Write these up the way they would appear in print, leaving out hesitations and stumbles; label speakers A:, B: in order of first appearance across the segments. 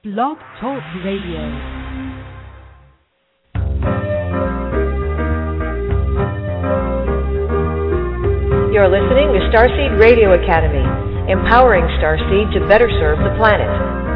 A: Blog Talk Radio.
B: You're listening to Starseed Radio Academy, empowering Starseed to better serve the planet.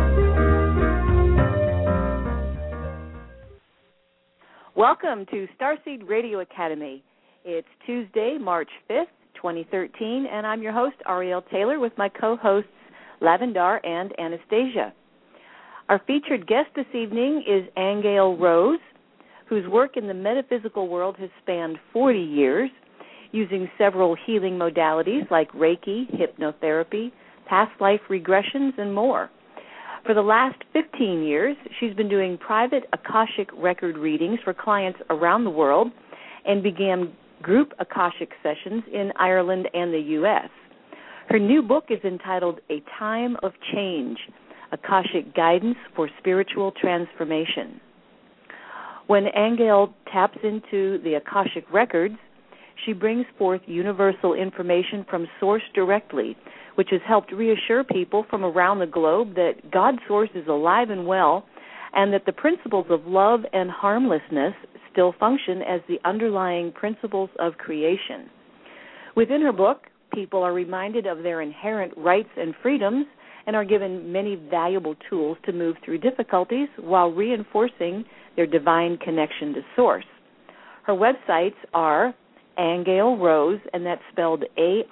B: Welcome to Starseed Radio Academy. It's Tuesday, March 5th, 2013, and I'm your host, Ariel Taylor, with my co-hosts, Lavendar and Anastasia. Our featured guest this evening is Angel Rose, whose work in the metaphysical world has spanned 40 years, using several healing modalities like Reiki, hypnotherapy, past life regressions, and more. For the last 15 years, she's been doing private Akashic record readings for clients around the world and began group Akashic sessions in Ireland and the U.S. Her new book is entitled A Time of Change, Akashic Guidance for Spiritual Transformation. When Angel taps into the Akashic records, she brings forth universal information from Source directly, which has helped reassure people from around the globe that God's Source is alive and well, and that the principles of love and harmlessness still function as the underlying principles of creation. Within her book, people are reminded of their inherent rights and freedoms and are given many valuable tools to move through difficulties while reinforcing their divine connection to Source. Her websites are Angel Rose, and that's spelled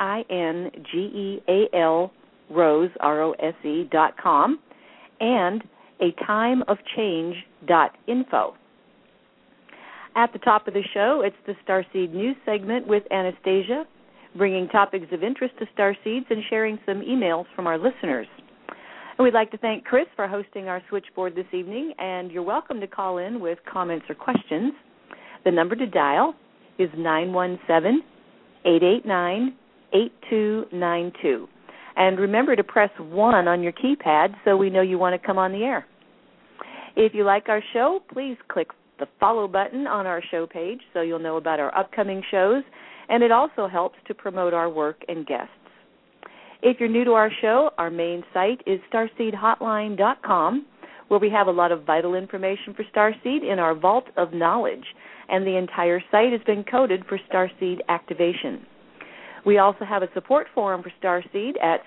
B: AINGEAL Rose, ROSE.com, and atimeofchange.info. At the top of the show, it's the Starseed News segment with Anastasia, bringing topics of interest to Starseeds and sharing some emails from our listeners. And we'd like to thank Chris for hosting our switchboard this evening, and you're welcome to call in with comments or questions. The number to dial is 917-889-8292. And remember to press 1 on your keypad so we know you want to come on the air. If you like our show, please click the follow button on our show page so you'll know about our upcoming shows, and it also helps to promote our work and guests. If you're new to our show, our main site is starseedhotline.com, where we have a lot of vital information for Starseed in our vault of knowledge, and the entire site has been coded for Starseed activation. We also have a support forum for Starseed at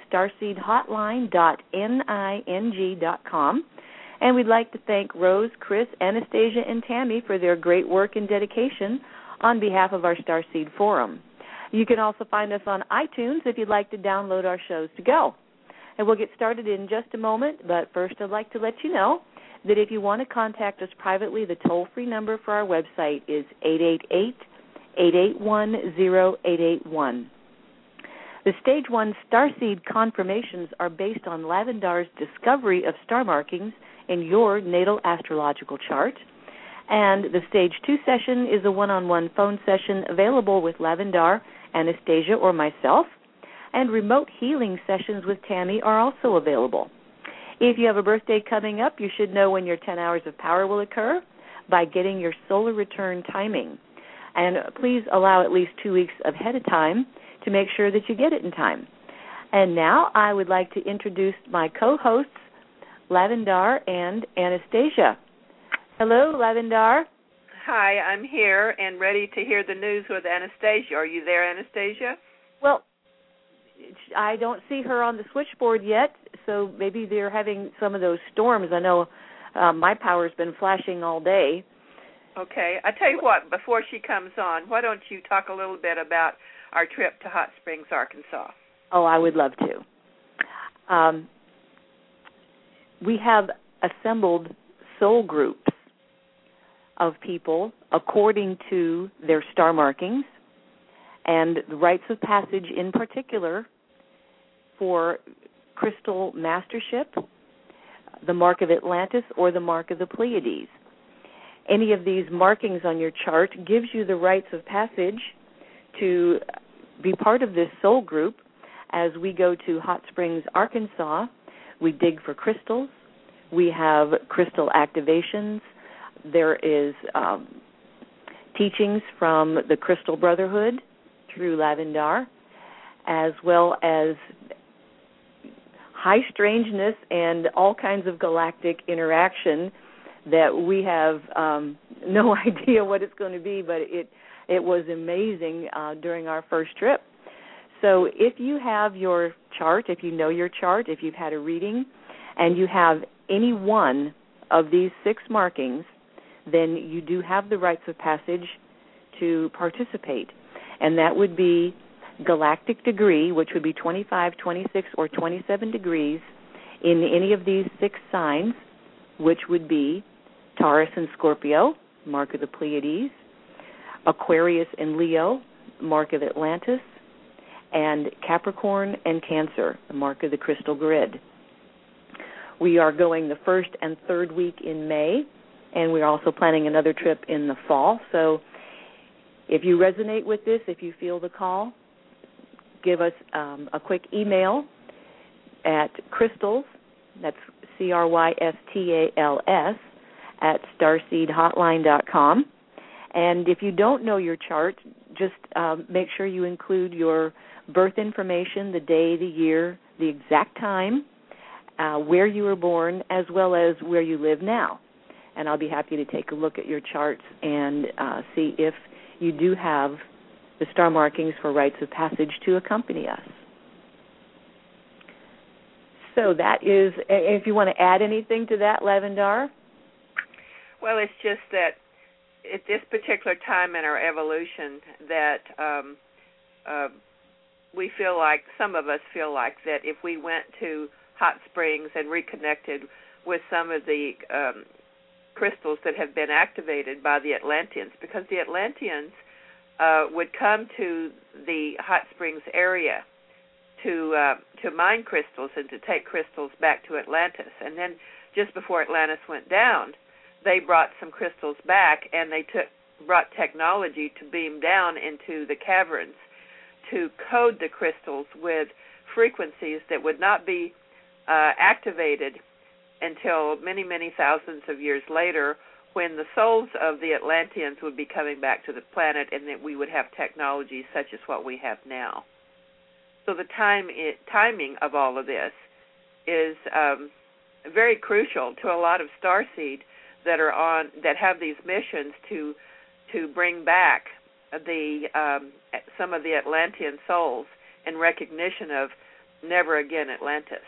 B: starseedhotline.ning.com, and we'd like to thank Rose, Chris, Anastasia, and Tammy for their great work and dedication on behalf of our Starseed forum. You can also find us on iTunes if you'd like to download our shows to go. And we'll get started in just a moment, but first I'd like to let you know that if you want to contact us privately, the toll-free number for our website is 888-881-0881. The Stage 1 Starseed confirmations are based on Lavendar's discovery of star markings in your natal astrological chart. And the Stage 2 session is a one-on-one phone session available with Lavendar, Anastasia, or myself. And remote healing sessions with Tammy are also available. If you have a birthday coming up, you should know when your 10 hours of power will occur by getting your solar return timing. And please allow at least 2 weeks ahead of time to make sure that you get it in time. And now I would like to introduce my co-hosts, Lavendar and Anastasia. Hello, Lavendar.
C: Hi, I'm here and ready to hear the news with Anastasia. Are you there, Anastasia?
B: Well, I don't see her on the switchboard yet, so maybe they're having some of those storms. I know my power's been flashing all day.
C: Okay. I tell you what, before she comes on, why don't you talk a little bit about our trip to Hot Springs, Arkansas?
B: Oh, I would love to. We have assembled soul groups of people according to their star markings and the rites of passage in particular for crystal mastership, the mark of Atlantis, or the mark of the Pleiades. Any of these markings on your chart gives you the rites of passage to be part of this soul group. As we go to Hot Springs, Arkansas, we dig for crystals. We have crystal activations. There is teachings from the Crystal Brotherhood through Lavendar, as well as high strangeness and all kinds of galactic interaction that we have no idea what it's going to be, but it was amazing during our first trip. So if you have your chart, if you know your chart, if you've had a reading, and you have any one of these 6 markings, then you do have the rites of passage to participate. And that would be galactic degree, which would be 25, 26, or 27 degrees in any of these 6 signs, which would be Taurus and Scorpio, mark of the Pleiades, Aquarius and Leo, mark of Atlantis, and Capricorn and Cancer, the mark of the crystal grid. We are going the 1st and 3rd week in May, and we're also planning another trip in the fall. So if you resonate with this, if you feel the call, give us a quick email at crystals, that's CRYSTALS, at starseedhotline.com. And if you don't know your chart, just make sure you include your birth information, the day, the year, the exact time, where you were born, as well as where you live now. And I'll be happy to take a look at your charts and see if you do have the star markings for rites of passage to accompany us. So that is, if you want to add anything to that, Lavendar?
C: Well, it's just that at this particular time in our evolution that we feel like, some of us feel like that if we went to hot springs and reconnected with some of the crystals that have been activated by the Atlanteans, because the Atlanteans would come to the hot springs area to mine crystals and to take crystals back to Atlantis. And then just before Atlantis went down, they brought some crystals back, and they brought technology to beam down into the caverns to code the crystals with frequencies that would not be activated until many, many thousands of years later, when the souls of the Atlanteans would be coming back to the planet, and that we would have technology such as what we have now. So the timing of all of this is very crucial to a lot of starseed that have these missions to bring back some of the Atlantean souls in recognition of never again Atlantis.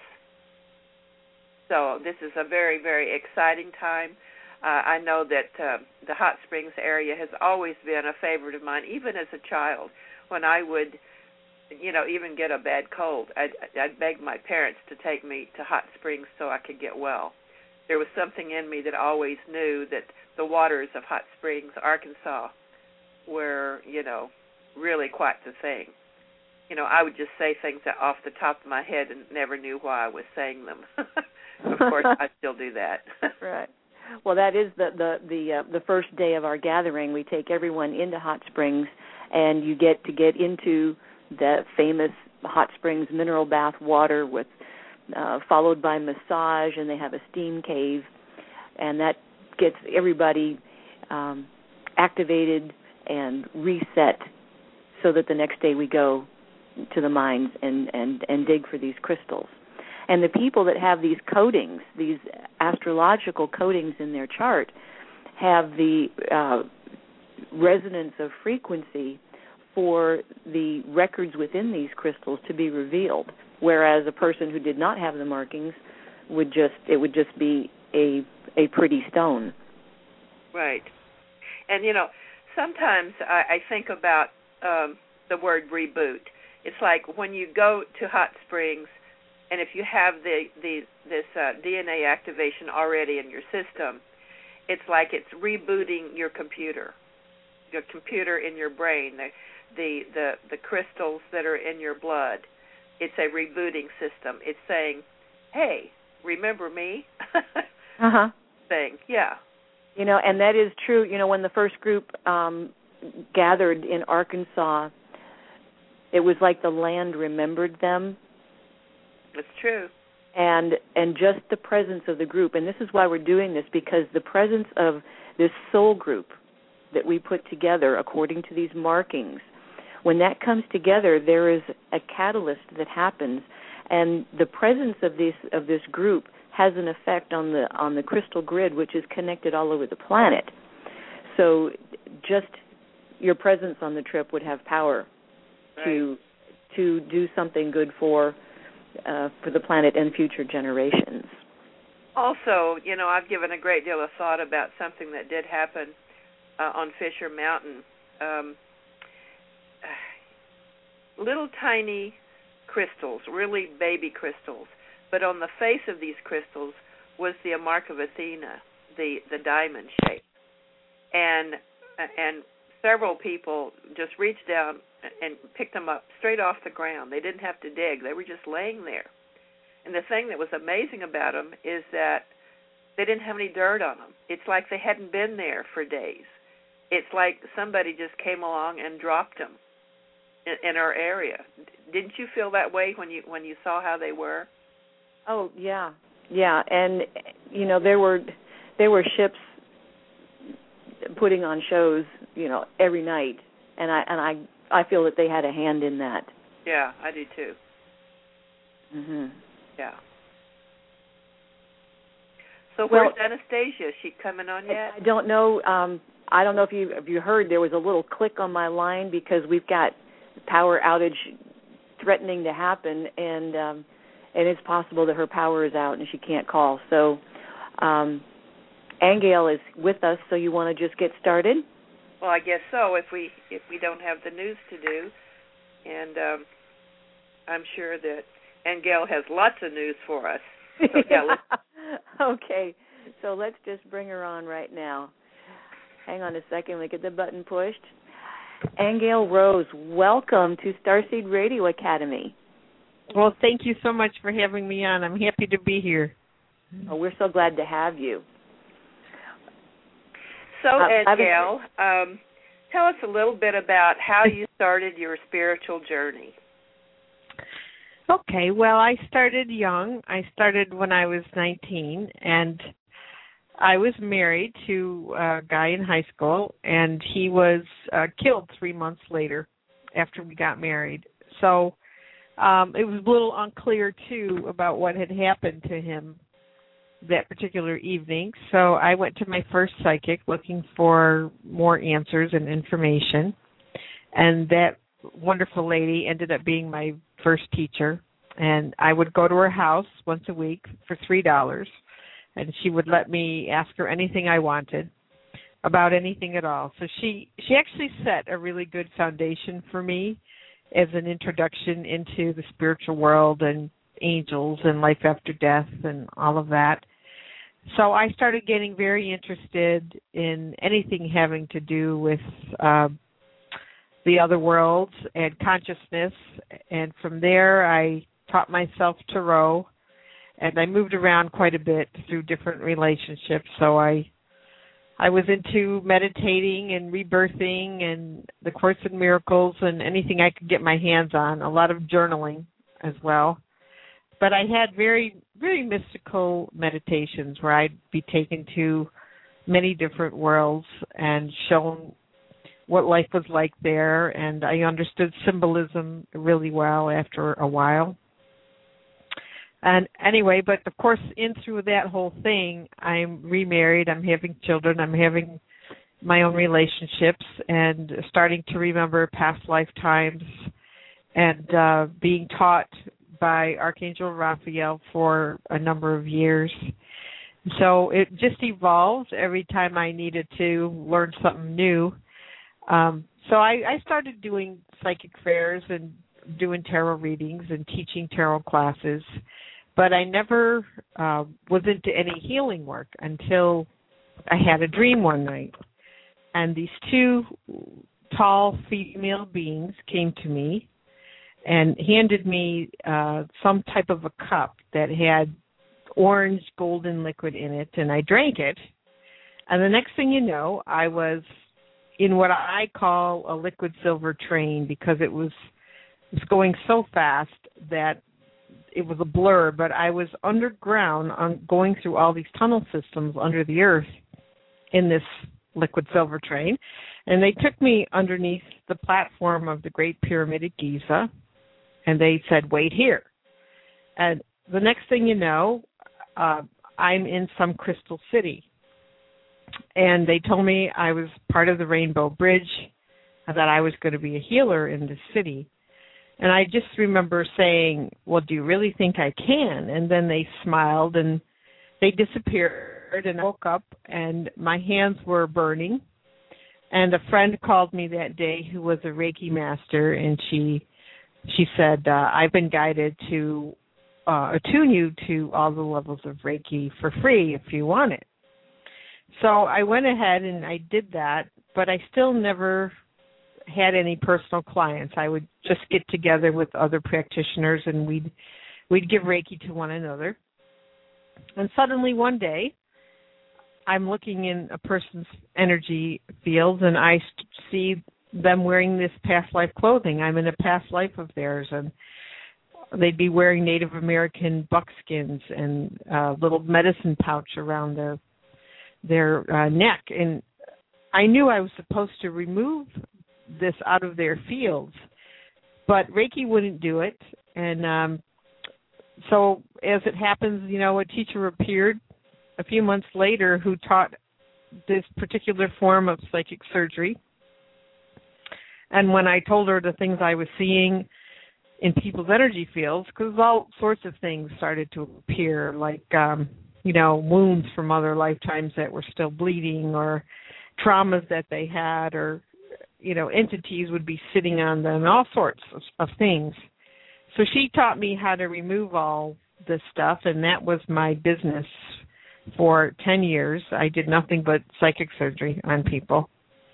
C: So this is a very, very exciting time. I know that the Hot Springs area has always been a favorite of mine, even as a child. When I would, even get a bad cold, I'd beg my parents to take me to Hot Springs so I could get well. There was something in me that always knew that the waters of Hot Springs, Arkansas, were, really quite the thing. I would just say things off the top of my head and never knew why I was saying them. Of course, I still do that.
B: Right. Well, that is the first day of our gathering. We take everyone into Hot Springs, and you get to get into the famous Hot Springs mineral bath water with followed by massage, and they have a steam cave, and that gets everybody activated and reset so that the next day we go to the mines and dig for these crystals. And the people that have these codings, these astrological codings in their chart, have the resonance of frequency for the records within these crystals to be revealed, whereas a person who did not have the markings would just be a pretty stone.
C: Right. And, sometimes I think about the word reboot. It's like when you go to Hot Springs, and if you have this DNA activation already in your system, it's like it's rebooting your computer in your brain, the crystals that are in your blood. It's a rebooting system. It's saying, hey, remember me?
B: Uh-huh.
C: Thing, yeah.
B: And that is true. When the first group gathered in Arkansas, it was like the land remembered them.
C: It's true.
B: And just the presence of the group, and this is why we're doing this, because the presence of this soul group that we put together according to these markings, when that comes together, there is a catalyst that happens, and the presence of this group has an effect on the crystal grid, which is connected all over the planet. So just your presence on the trip would have power to do something good for the planet and future generations.
C: Also, I've given a great deal of thought about something that did happen on Fisher Mountain. Little tiny crystals, really baby crystals, but on the face of these crystals was the mark of Athena, the diamond shape, and several people just reached down and picked them up straight off the ground. They didn't have to dig; they were just laying there. And the thing that was amazing about them is that they didn't have any dirt on them. It's like they hadn't been there for days. It's like somebody just came along and dropped them in our area. Didn't you feel that way when you saw how they were?
B: Oh yeah, and there were ships putting on shows, every night, and I feel that they had a hand in that.
C: Yeah, I do too.
B: Mhm.
C: Yeah. So where's Anastasia? Is she coming on yet?
B: I don't know. I don't know if you heard. There was a little click on my line because we've got power outage threatening to happen, and it's possible that her power is out and she can't call. So Angel is with us. So you want to just get started?
C: Well, I guess so. If we don't have the news to do, and I'm sure that Angel has lots of news for us. So,
B: Okay, so let's just bring her on right now. Hang on a second. Let me get the button pushed. Angel Rose, welcome to Starseed Radio Academy.
A: Well, thank you so much for having me on. I'm happy to be here.
B: Oh, we're so glad to have you.
C: So, Angel, tell us a little bit about how you started your spiritual journey.
A: Okay, well, I started young. I started when I was 19, and I was married to a guy in high school, and he was killed 3 months later after we got married. So it was a little unclear, too, about what had happened to him that particular evening. So I went to my first psychic looking for more answers and information, and that wonderful lady ended up being my first teacher, and I would go to her house once a week for $3, and she would let me ask her anything I wanted about anything at all. So she actually set a really good foundation for me as an introduction into the spiritual world and angels and life after death and all of that. So I started getting very interested in anything having to do with the other worlds and consciousness, and from there I taught myself tarot, and I moved around quite a bit through different relationships. So I was into meditating and rebirthing and the Course in Miracles and anything I could get my hands on, a lot of journaling as well. But I had very, very mystical meditations where I'd be taken to many different worlds and shown what life was like there, and I understood symbolism really well after a while. And anyway, but of course, in through that whole thing, I'm remarried, I'm having children, I'm having my own relationships, and starting to remember past lifetimes, and being taught by Archangel Raphael for a number of years. So it just evolved every time I needed to learn something new. So I started doing psychic fairs and doing tarot readings and teaching tarot classes, but I never was into any healing work until I had a dream one night. And these two tall female beings came to me and handed me some type of a cup that had orange golden liquid in it, and I drank it. And the next thing you know, I was in what I call a liquid silver train, because it was going so fast that it was a blur, but I was underground going through all these tunnel systems under the earth in this liquid silver train. And they took me underneath the platform of the Great Pyramid at Giza, and they said, "Wait here." And the next thing you know, I'm in some crystal city. And they told me I was part of the Rainbow Bridge, that I was going to be a healer in the city. And I just remember saying, well, do you really think I can? And then they smiled and they disappeared, and I woke up and my hands were burning. And a friend called me that day who was a Reiki master, and she said, I've been guided to attune you to all the levels of Reiki for free if you want it. So I went ahead and I did that, but I still never had any personal clients. I would just get together with other practitioners and we'd give Reiki to one another. And suddenly one day, I'm looking in a person's energy field and I see them wearing this past life clothing. I'm in a past life of theirs, and they'd be wearing Native American buckskins and a little medicine pouch around their neck. And I knew I was supposed to remove this out of their fields, but Reiki wouldn't do it. And so as it happens, a teacher appeared a few months later who taught this particular form of psychic surgery. And when I told her the things I was seeing in people's energy fields, because all sorts of things started to appear, like, wounds from other lifetimes that were still bleeding, or traumas that they had, or, entities would be sitting on them, all sorts of things. So she taught me how to remove all this stuff, and that was my business for 10 years. I did nothing but psychic surgery on people.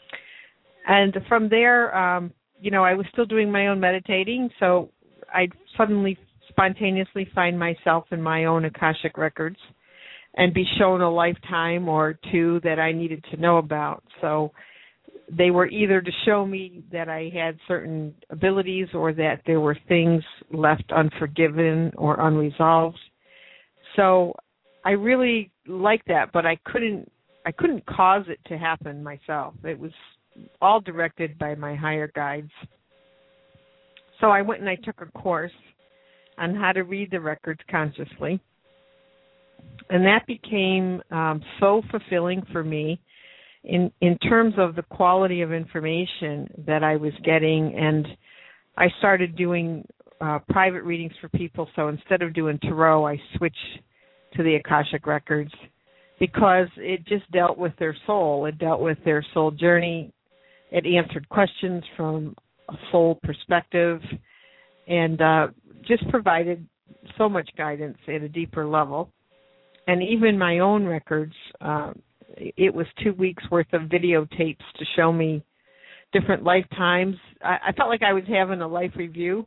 A: And from there, I was still doing my own meditating, so I'd suddenly spontaneously find myself in my own Akashic records and be shown a lifetime or two that I needed to know about. So they were either to show me that I had certain abilities or that there were things left unforgiven or unresolved. So I really liked that, but I couldn't cause it to happen myself. It was all directed by my higher guides. So I went and I took a course on how to read the records consciously. And that became so fulfilling for me in terms of the quality of information that I was getting. And I started doing private readings for people. So instead of doing tarot, I switched to the Akashic records because it just dealt with their soul. It dealt with their soul journey. It answered questions from a soul perspective and just provided so much guidance at a deeper level. And even my own records, it was 2 weeks worth of videotapes to show me different lifetimes. I felt like I was having a life review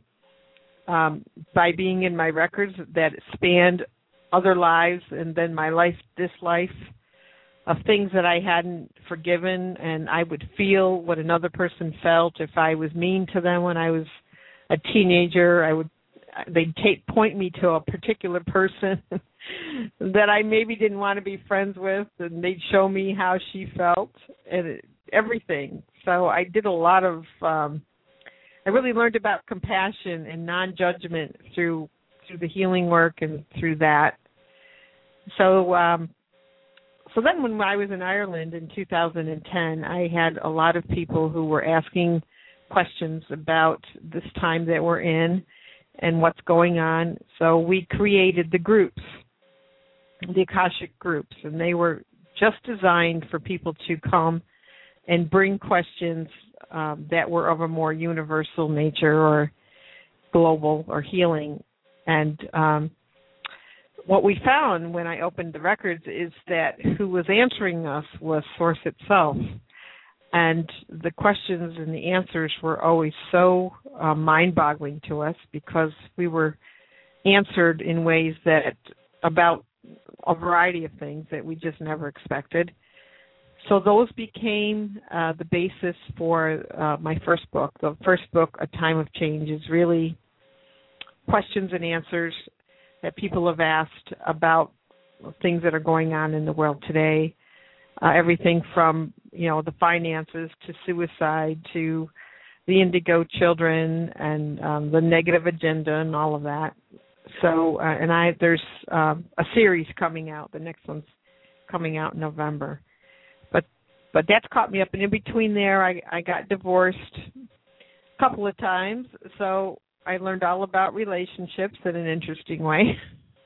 A: by being in my records that spanned other lives and then my life, this life, of things that I hadn't forgiven, and I would feel what another person felt if I was mean to them when I was a teenager. They'd point me to a particular person that I maybe didn't want to be friends with, and they'd show me how she felt and everything. So I did a lot of, I really learned about compassion and non-judgment through the healing work and through that. So then when I was in Ireland in 2010, I had a lot of people who were asking questions about this time that we're in and what's going on. So we created the groups, the Akashic groups, and they were just designed for people to come and bring questions that were of a more universal nature or global or healing. And what we found when I opened the records is that who was answering us was Source itself. And the questions and the answers were always so mind-boggling to us because we were answered in ways that about a variety of things that we just never expected. So those became the basis for my first book. The first book, A Time of Change, is really questions and answers that people have asked about things that are going on in the world today. Everything from, the finances to suicide to the indigo children and the negative agenda and all of that. So, there's a series coming out. The next one's coming out in November. But that's caught me up. And in between there, I got divorced a couple of times. So I learned all about relationships in an interesting way.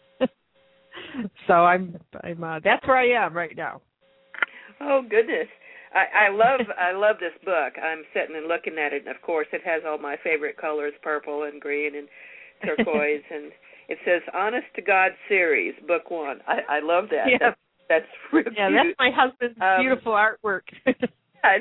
A: So I'm that's where I am right now.
C: Oh goodness. I love this book. I'm sitting and looking at it, and of course it has all my favorite colors, purple and green and turquoise, and it says Honest to God Series, Book 1. I love that.
A: Yeah.
C: That's really cute.
A: That's my husband's beautiful artwork.
C: I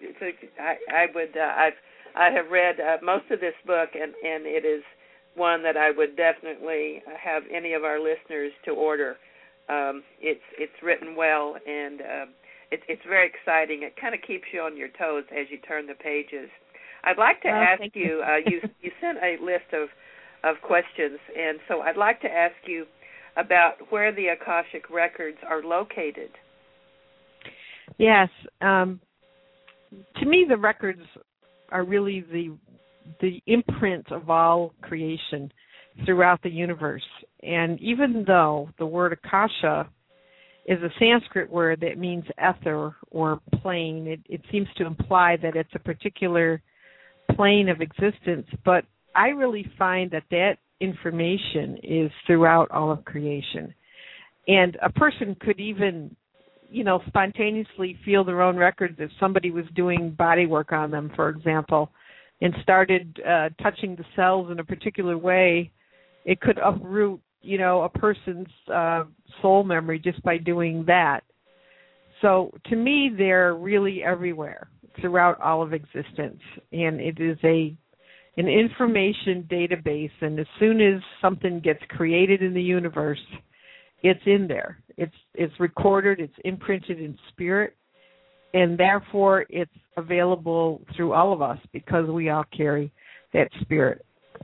C: have read most of this book, and it is one that I would definitely have any of our listeners to order. It's written well, and it's very exciting. It kind of keeps you on your toes as you turn the pages. I'd like to ask you. You sent a list of questions, and so I'd like to ask you about where the Akashic records are located.
A: Yes. To me, the records are really the imprint of all creation throughout the universe. And even though the word Akasha is a Sanskrit word that means ether or plane, it seems to imply that it's a particular plane of existence. But I really find that information is throughout all of creation. And a person could even, spontaneously feel their own records if somebody was doing body work on them, for example, and started touching the cells in a particular way. It could uproot, a person's soul memory just by doing that. So to me, they're really everywhere throughout all of existence. And it is an information database, and as soon as something gets created in the universe, it's in there. It's recorded, it's imprinted in spirit, and therefore it's available through all of us because we all carry that spirit.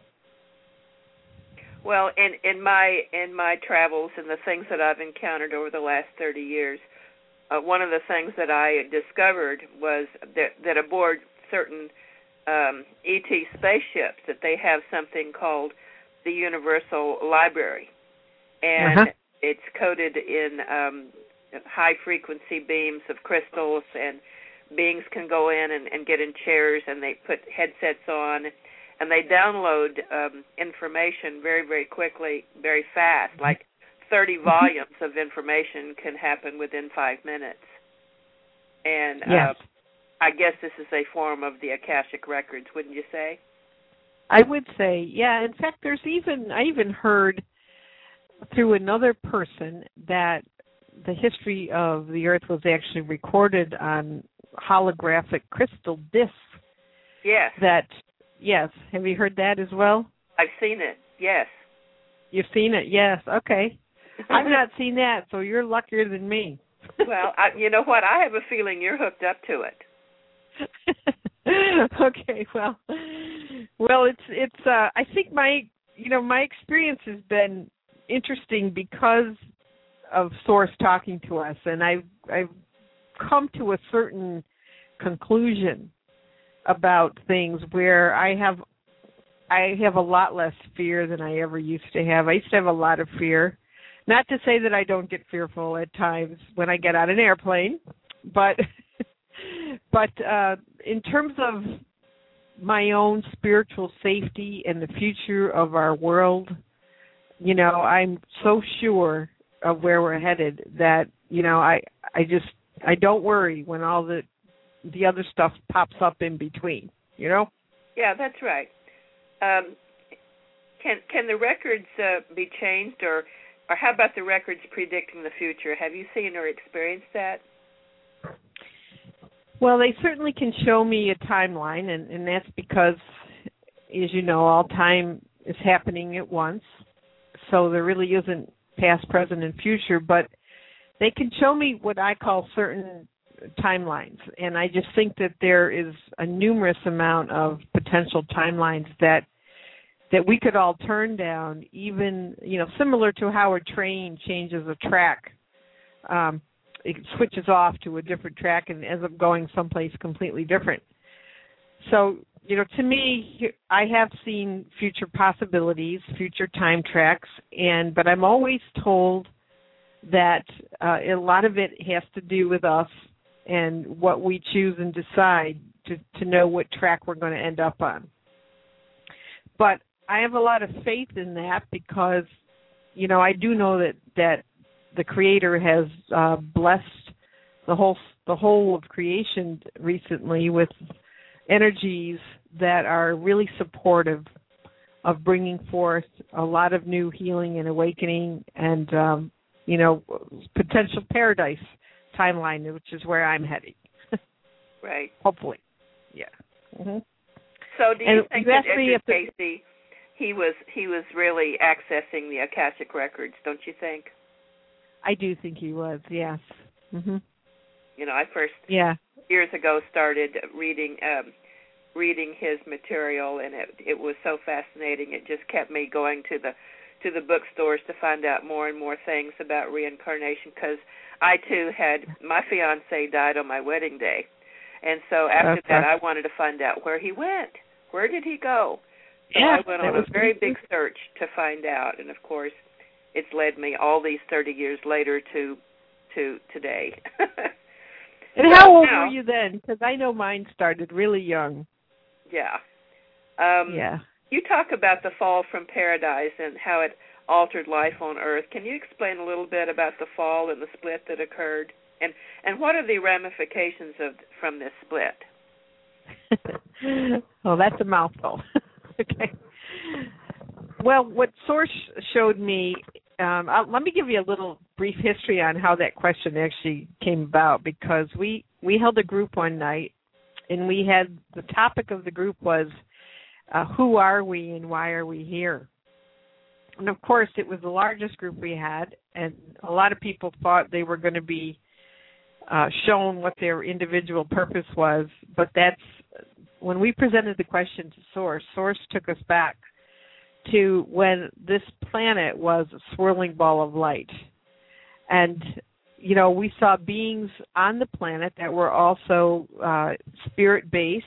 C: Well, in my travels and the things that I've encountered over the last 30 years, one of the things that I discovered was that aboard certain ET spaceships that they have something called the Universal Library, and it's coded in high-frequency beams of crystals, and beings can go in and get in chairs, and they put headsets on, and they download information very, very quickly, very fast, like 30 volumes of information can happen within 5 minutes. And
A: yes.
C: I guess this is a form of the Akashic records, wouldn't you say?
A: I would say, yeah. In fact, I even heard through another person that the history of the Earth was actually recorded on holographic crystal discs.
C: Yes.
A: Yes. Have you heard that as well?
C: I've seen it, yes.
A: You've seen it, yes. Okay. I've not seen that, so you're luckier than me.
C: Well, you know what? I have a feeling you're hooked up to it.
A: Okay, well, it's. I think my experience has been interesting because of Source talking to us, and I've come to a certain conclusion about things where I have a lot less fear than I ever used to have. I used to have a lot of fear. Not to say that I don't get fearful at times when I get on an airplane, but in terms of my own spiritual safety and the future of our world, I'm so sure of where we're headed that, I don't worry when all the other stuff pops up in between, Yeah,
C: that's right. Can the records be changed, or how about the records predicting the future? Have you seen or experienced that?
A: Well, they certainly can show me a timeline, and that's because, as you know, all time is happening at once. So there really isn't past, present, and future, but they can show me what I call certain timelines. And I just think that there is a numerous amount of potential timelines that we could all turn down, even, similar to how a train changes a track. It switches off to a different track and ends up going someplace completely different. So, to me, I have seen future possibilities, future time tracks, but I'm always told that a lot of it has to do with us and what we choose and decide to know what track we're going to end up on. But I have a lot of faith in that because, I do know that the Creator has blessed the whole of creation recently with energies that are really supportive of bringing forth a lot of new healing and awakening and, potential paradise timeline, which is where I'm heading.
C: Right.
A: Hopefully. Yeah. Mm-hmm.
C: So do you think that
A: exactly
C: Edgar Cayce, he was really accessing the Akashic Records, don't you think?
A: I do think he was, yes. Mm-hmm.
C: I first years ago started reading his material, and it was so fascinating. It just kept me going to the bookstores to find out more and more things about reincarnation, because I too had, my fiancé died on my wedding day, and so after that I wanted to find out where he went. Where did he go? So I went on a very big search to find out, and of course it's led me all these 30 years later to today.
A: And how old were you then? Because I know mine started really young.
C: Yeah. You talk about the fall from paradise and how it altered life on Earth. Can you explain a little bit about the fall and the split that occurred? And what are the ramifications from this split?
A: Well, that's a mouthful. Okay. Well, what Source showed me, let me give you a little brief history on how that question actually came about, because we held a group one night, and we had, the topic of the group was, who are we and why are we here? And of course, it was the largest group we had, and a lot of people thought they were going to be shown what their individual purpose was, but that's, when we presented the question to Source took us back to when this planet was a swirling ball of light. And, we saw beings on the planet that were also spirit-based,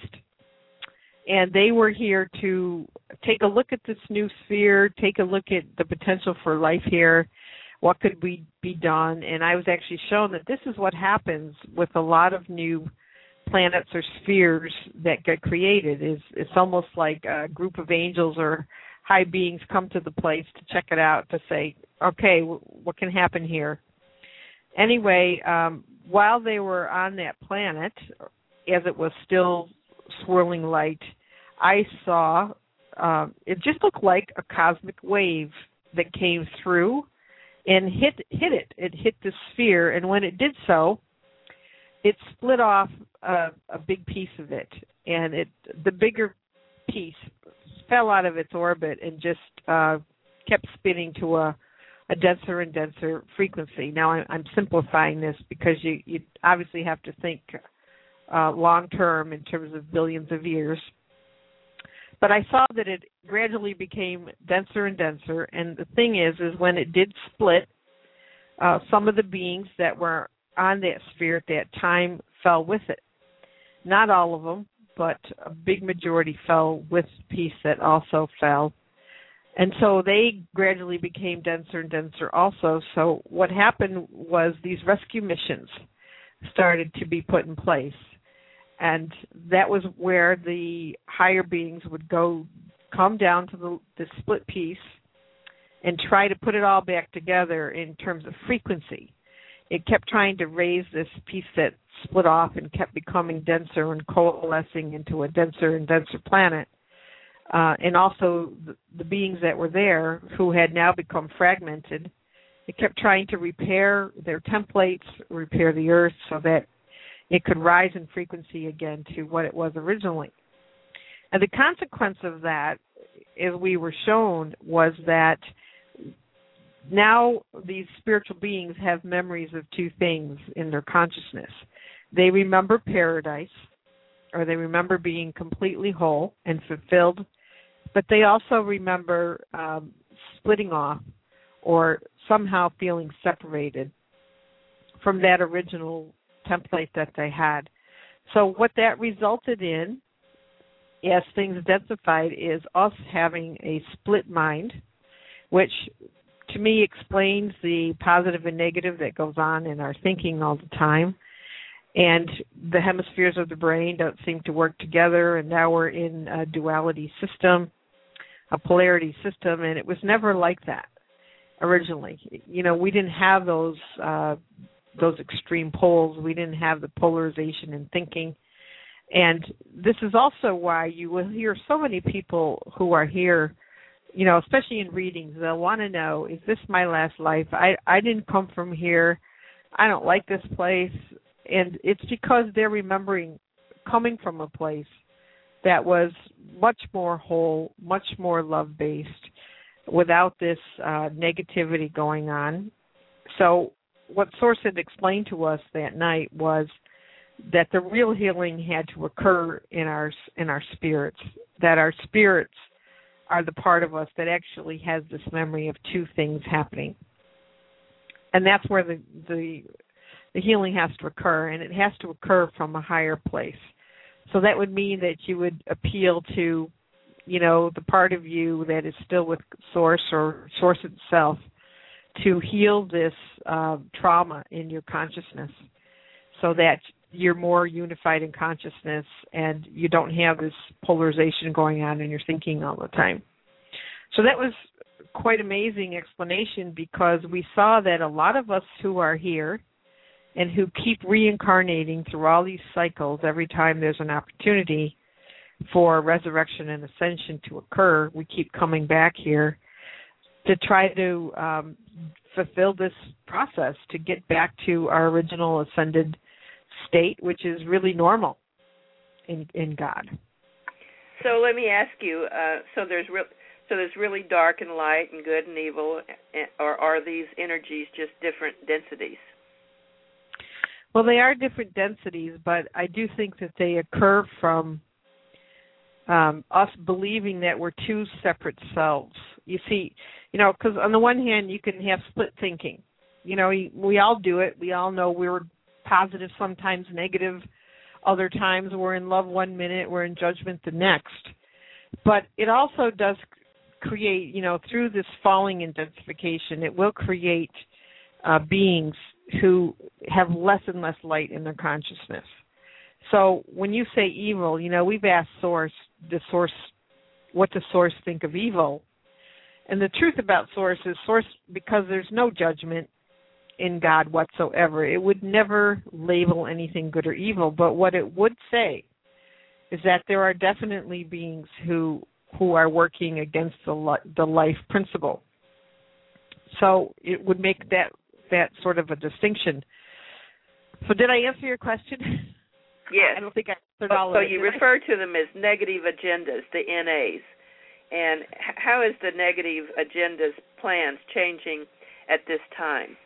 A: and they were here to take a look at this new sphere, take a look at the potential for life here, what could be done. And I was actually shown that this is what happens with a lot of new planets or spheres that get created. It's almost like a group of angels or high beings come to the place to check it out, to say, okay, what can happen here? Anyway, while they were on that planet, as it was still swirling light, I saw it just looked like a cosmic wave that came through and hit it. It hit the sphere, and when it did so, it split off a big piece of it, and the bigger piece fell out of its orbit and just kept spinning to a denser and denser frequency. Now, I'm simplifying this because you obviously have to think long term in terms of billions of years. But I saw that it gradually became denser and denser, and the thing is when it did split, some of the beings that were on that sphere at that time fell with it. Not all of them, but a big majority fell with the piece that also fell. And so they gradually became denser and denser also. So what happened was these rescue missions started to be put in place. And that was where the higher beings would come down to the split piece and try to put it all back together in terms of frequency. It kept trying to raise this piece that split off and kept becoming denser and coalescing into a denser and denser planet. And also the beings that were there, who had now become fragmented, it kept trying to repair their templates, repair the Earth so that it could rise in frequency again to what it was originally. And the consequence of that, as we were shown, was that now these spiritual beings have memories of two things in their consciousness. They remember paradise, or they remember being completely whole and fulfilled, but they also remember splitting off or somehow feeling separated from that original template that they had. So what that resulted in as things densified is us having a split mind, which to me explains the positive and negative that goes on in our thinking all the time. And the hemispheres of the brain don't seem to work together, and now we're in a duality system, a polarity system, and it was never like that originally. You know, we didn't have those extreme poles. We didn't have the polarization in thinking. And this is also why you will hear so many people who are here, you know, especially in readings, they'll want to know, is this my last life? I didn't come from here. I don't like this place. And it's because they're remembering coming from a place that was much more whole, much more love-based, without this negativity going on. So what Source had explained to us that night was that the real healing had to occur in our spirits, that our spirits are the part of us that actually has this memory of two things happening. And that's where the healing has to occur, and it has to occur from a higher place. So that would mean that you would appeal to, you know, the part of you that is still with Source or Source itself to heal this trauma in your consciousness so that you're more unified in consciousness and you don't have this polarization going on in your thinking all the time. So that was quite amazing explanation, because we saw that a lot of us who are here and who keep reincarnating through all these cycles, every time there's an opportunity for resurrection and ascension to occur, we keep coming back here to try to fulfill this process, to get back to our original ascended state, which is really normal in God.
C: So let me ask you, so there's really dark and light and good and evil, or are these energies just different densities?
A: Well, they are different densities, but I do think that they occur from us believing that we're two separate selves. You see, you know, because on the one hand, you can have split thinking. You know, we all do it. We all know we're positive, sometimes negative. Other times we're in love one minute, we're in judgment the next. But it also does create, you know, through this falling intensification, it will create beings who have less and less light in their consciousness. So when you say evil, you know, we've asked Source, what does Source think of evil? And the truth about Source is because there's no judgment in God whatsoever, it would never label anything good or evil. But what it would say is that there are definitely beings who are working against the life principle. So it would make that sort of a distinction. So did I answer your question?
C: Yes.
A: I don't think I answered all of it.
C: So you refer to them as negative agendas, the NAs. And how is the negative agendas plans changing at this time?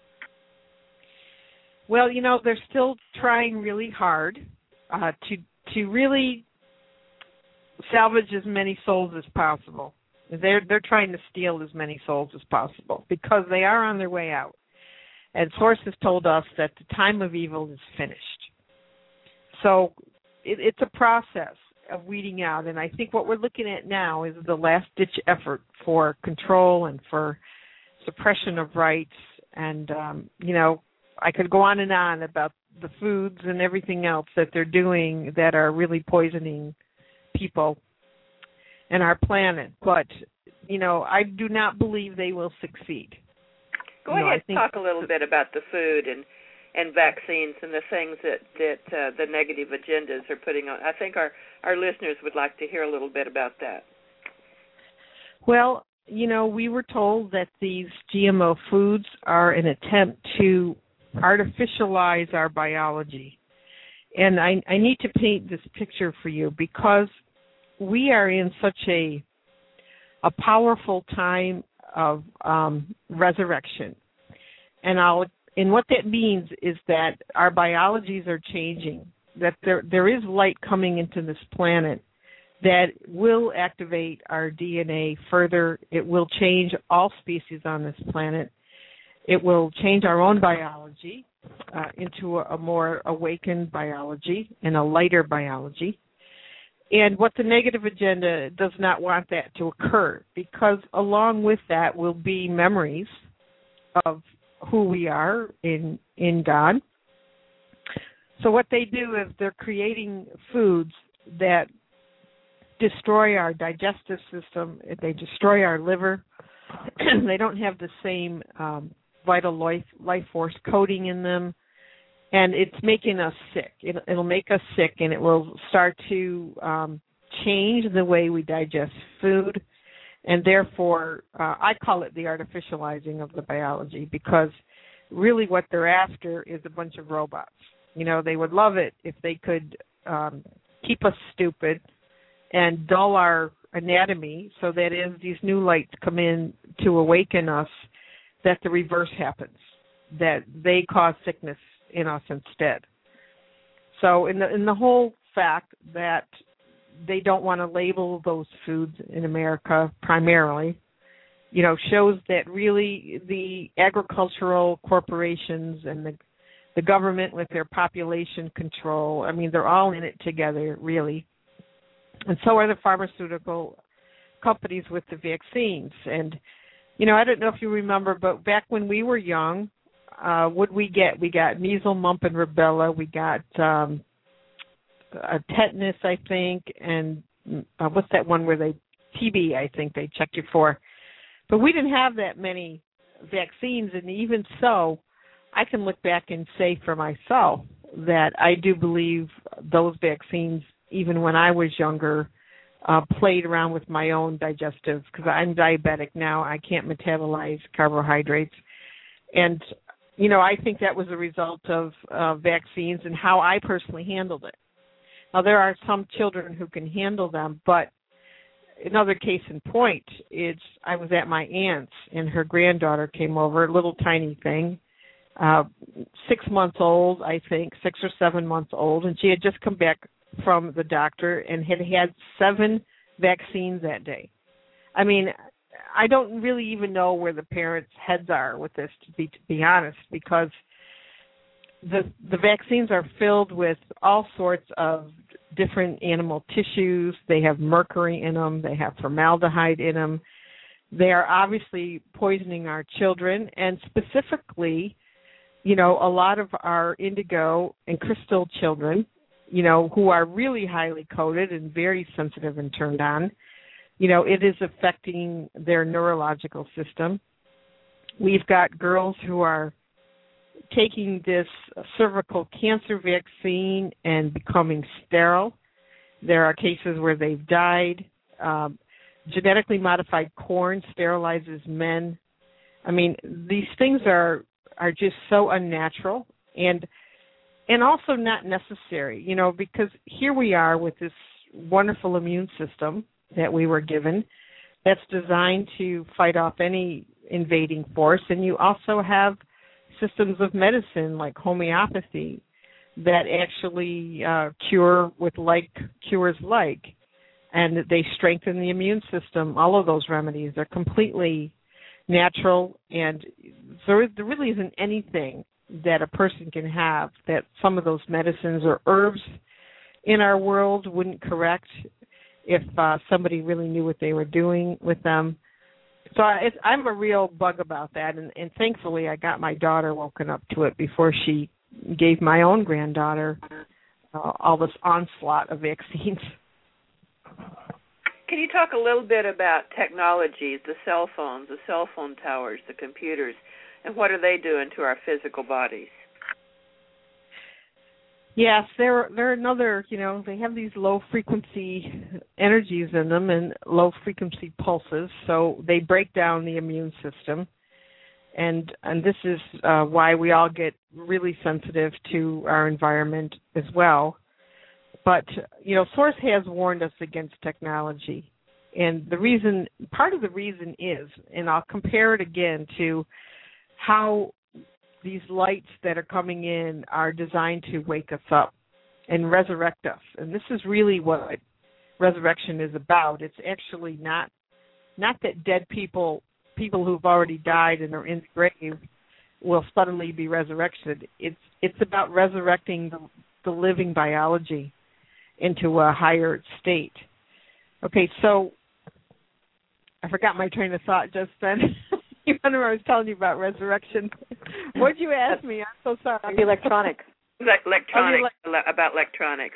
A: Well, you know, they're still trying really hard to really salvage as many souls as possible. They're trying to steal as many souls as possible because they are on their way out. And Source has told us that the time of evil is finished. So it's a process of weeding out. And I think what we're looking at now is the last-ditch effort for control and for suppression of rights. And, you know, I could go on and on about the foods and everything else that they're doing that are really poisoning people and our planet. But, you know, I do not believe they will succeed.
C: Go ahead and talk a little bit about the food and vaccines and the things that the negative agendas are putting on. I think our listeners would like to hear a little bit about that.
A: Well, you know, we were told that these GMO foods are an attempt to artificialize our biology. And I need to paint this picture for you because we are in such a powerful time of resurrection. And what that means is that our biologies are changing, that there is light coming into this planet that will activate our DNA further. It will change all species on this planet. It will change our own biology into a more awakened biology and a lighter biology. And what the negative agenda does not want that to occur, because along with that will be memories of who we are in God. So what they do is they're creating foods that destroy our digestive system. They destroy our liver. They don't have the same vital life force coating in them. And it's making us sick. It'll make us sick, and it will start to change the way we digest food. And therefore, I call it the artificializing of the biology, because really what they're after is a bunch of robots. You know, they would love it if they could keep us stupid and dull our anatomy so that as these new lights come in to awaken us, that the reverse happens, that they cause sickness in us instead. So in the whole fact that they don't want to label those foods in America primarily, you know, shows that really the agricultural corporations and the government with their population control, I mean, they're all in it together, really. And so are the pharmaceutical companies with the vaccines. And, you know, I don't know if you remember, but back when we were young, what we get? We got measles, mumps, and rubella. We got a tetanus, I think, and what's that one where TB, I think they check you for. But we didn't have that many vaccines, and even so, I can look back and say for myself that I do believe those vaccines, even when I was younger, played around with my own digestive, because I'm diabetic now. I can't metabolize carbohydrates. And you know, I think that was a result of vaccines and how I personally handled it. Now, there are some children who can handle them, but another case in point is I was at my aunt's, and her granddaughter came over, a little tiny thing, 6 months old, I think, 6 or 7 months old, and she had just come back from the doctor and had 7 vaccines that day. I mean, I don't really even know where the parents' heads are with this, to be honest, because the vaccines are filled with all sorts of different animal tissues. They have mercury in them. They have formaldehyde in them. They are obviously poisoning our children, and specifically, you know, a lot of our indigo and crystal children, you know, who are really highly coded and very sensitive and turned on. You know, it is affecting their neurological system. We've got girls who are taking this cervical cancer vaccine and becoming sterile. There are cases where they've died. Genetically modified corn sterilizes men. I mean, these things are just so unnatural and also not necessary, you know, because here we are with this wonderful immune system that we were given that's designed to fight off any invading force. And you also have systems of medicine like homeopathy that actually cure with like cures like, and they strengthen the immune system. All of those remedies are completely natural, and there really isn't anything that a person can have that some of those medicines or herbs in our world wouldn't correct if somebody really knew what they were doing with them. So I'm a real bug about that, and thankfully I got my daughter woken up to it before she gave my own granddaughter all this onslaught of vaccines.
C: Can you talk a little bit about technologies, the cell phones, the cell phone towers, the computers, and what are they doing to our physical bodies?
A: Yes, they're another, you know, they have these low-frequency energies in them and low-frequency pulses, so they break down the immune system. And this is why we all get really sensitive to our environment as well. But, you know, Source has warned us against technology. And part of the reason is, and I'll compare it again to how these lights that are coming in are designed to wake us up and resurrect us. And this is really what resurrection is about. It's actually not that dead people who've already died and are in the grave will suddenly be resurrected. It's about resurrecting the living biology. into a higher state. Okay, so I forgot my train of thought just then. You remember I was telling you about resurrection. What did you ask me? I'm so sorry.
B: The electronics.
C: About electronics.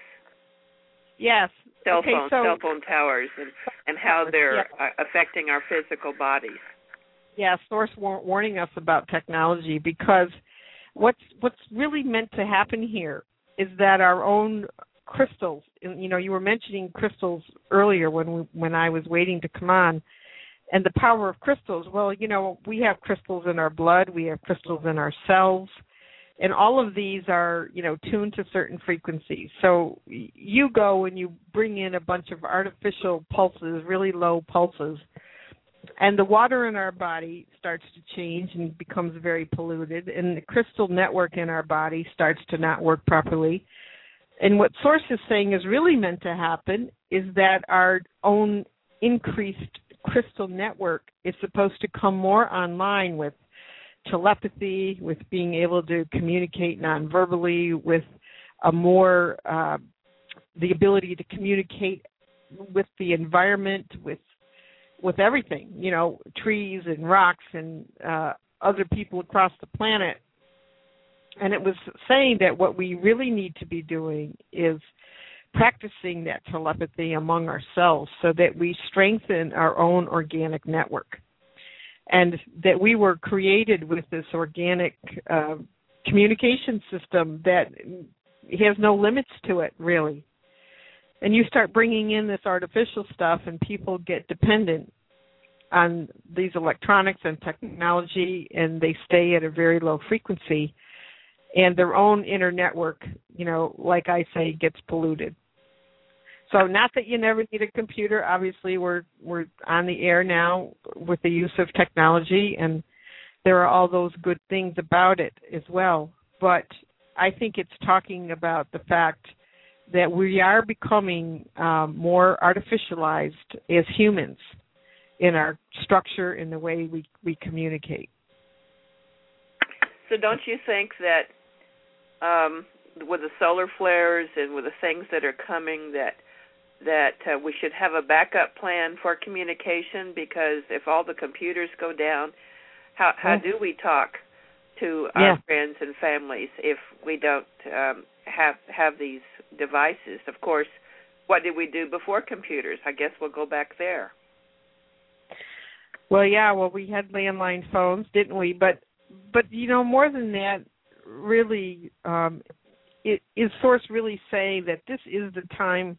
A: Yes.
C: Cell phone towers, and how they're affecting our physical bodies.
A: Yeah, Source warning us about technology, because what's really meant to happen here is that our own crystals, you were mentioning crystals earlier when I was waiting to come on, and the power of crystals. Well, we have crystals in our blood, we have crystals in our cells, and all of these are, tuned to certain frequencies. So you go and you bring in a bunch of artificial pulses, really low pulses, and the water in our body starts to change and becomes very polluted, and the crystal network in our body starts to not work properly. And what Source is saying is really meant to happen is that our own increased crystal network is supposed to come more online with telepathy, with being able to communicate non-verbally, with a more the ability to communicate with the environment, with everything, trees and rocks and other people across the planet. And it was saying that what we really need to be doing is practicing that telepathy among ourselves so that we strengthen our own organic network, and that we were created with this organic communication system that has no limits to it, really. And you start bringing in this artificial stuff, and people get dependent on these electronics and technology, and they stay at a very low frequency, and their own inner network, like I say, gets polluted. So not that you never need a computer. Obviously, we're on the air now with the use of technology, and there are all those good things about it as well. But I think it's talking about the fact that we are becoming more artificialized as humans in our structure, in the way we communicate.
C: So don't you think that with the solar flares and with the things that are coming, that we should have a backup plan for communication? Because if all the computers go down, how do we talk to our friends and families if we don't have these devices? Of course, what did we do before computers? I guess we'll go back there.
A: Well, we had landline phones, didn't we? But more than that, really, is Source really saying that this is the time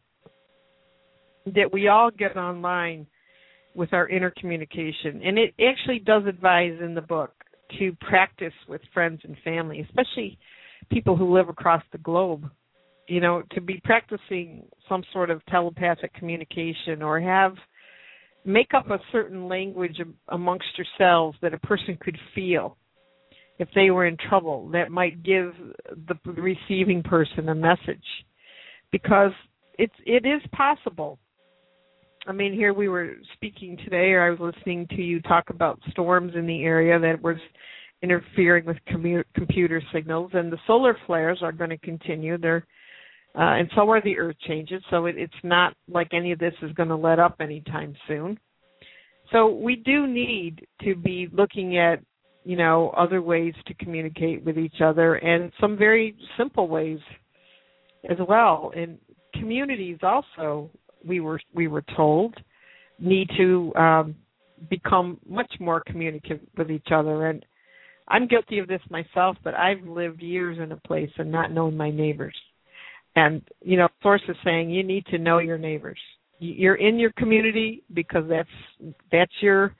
A: that we all get online with our inner communication? And it actually does advise in the book to practice with friends and family, especially people who live across the globe, to be practicing some sort of telepathic communication, or make up a certain language amongst yourselves that a person could feel if they were in trouble, that might give the receiving person a message, because it is possible. I mean, here we were speaking today, or I was listening to you talk about storms in the area that was interfering with computer signals, and the solar flares are going to continue. And so are the earth changes, so it's not like any of this is going to let up anytime soon. So we do need to be looking at, other ways to communicate with each other, and some very simple ways as well. And communities also, we were told, need to become much more communicative with each other. And I'm guilty of this myself, but I've lived years in a place and not known my neighbors. And, Source is saying you need to know your neighbors. You're in your community because that's your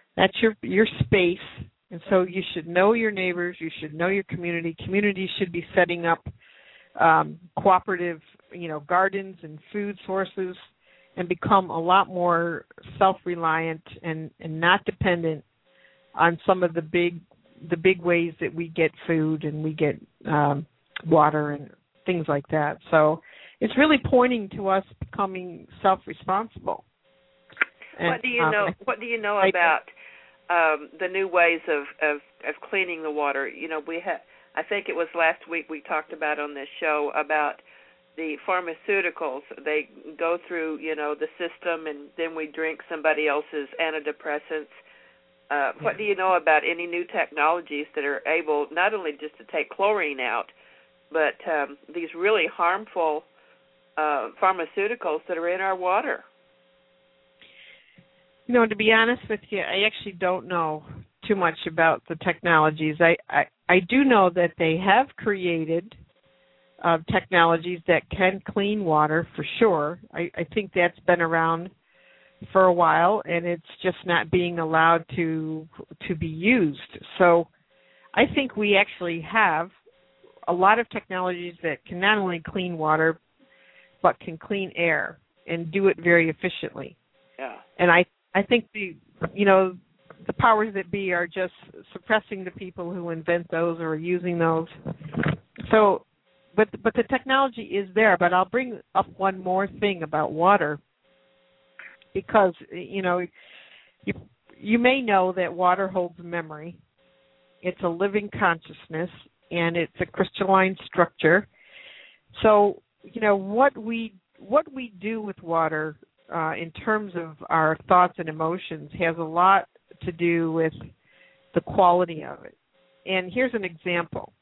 A: space. And so you should know your neighbors. You should know your community. Communities should be setting up cooperative, gardens and food sources, and become a lot more self-reliant and not dependent on some of the big ways that we get food and we get water and things like that. So it's really pointing to us becoming self-responsible.
C: What do you know about the new ways of cleaning the water? I think it was last week we talked about on this show about the pharmaceuticals. They go through, the system, and then we drink somebody else's antidepressants. What do you know about any new technologies that are able not only just to take chlorine out, but these really harmful pharmaceuticals that are in our water?
A: To be honest with you, I actually don't know too much about the technologies. I do know that they have created technologies that can clean water for sure. I think that's been around for a while, and it's just not being allowed to be used. So I think we actually have a lot of technologies that can not only clean water, but can clean air and do it very efficiently.
C: Yeah.
A: And I think the powers that be are just suppressing the people who invent those or are using those. So, but the technology is there. But I'll bring up one more thing about water, because you may know that water holds memory. It's a living consciousness, and it's a crystalline structure. So, what we do with water in terms of our thoughts and emotions has a lot to do with the quality of it. And here's an example.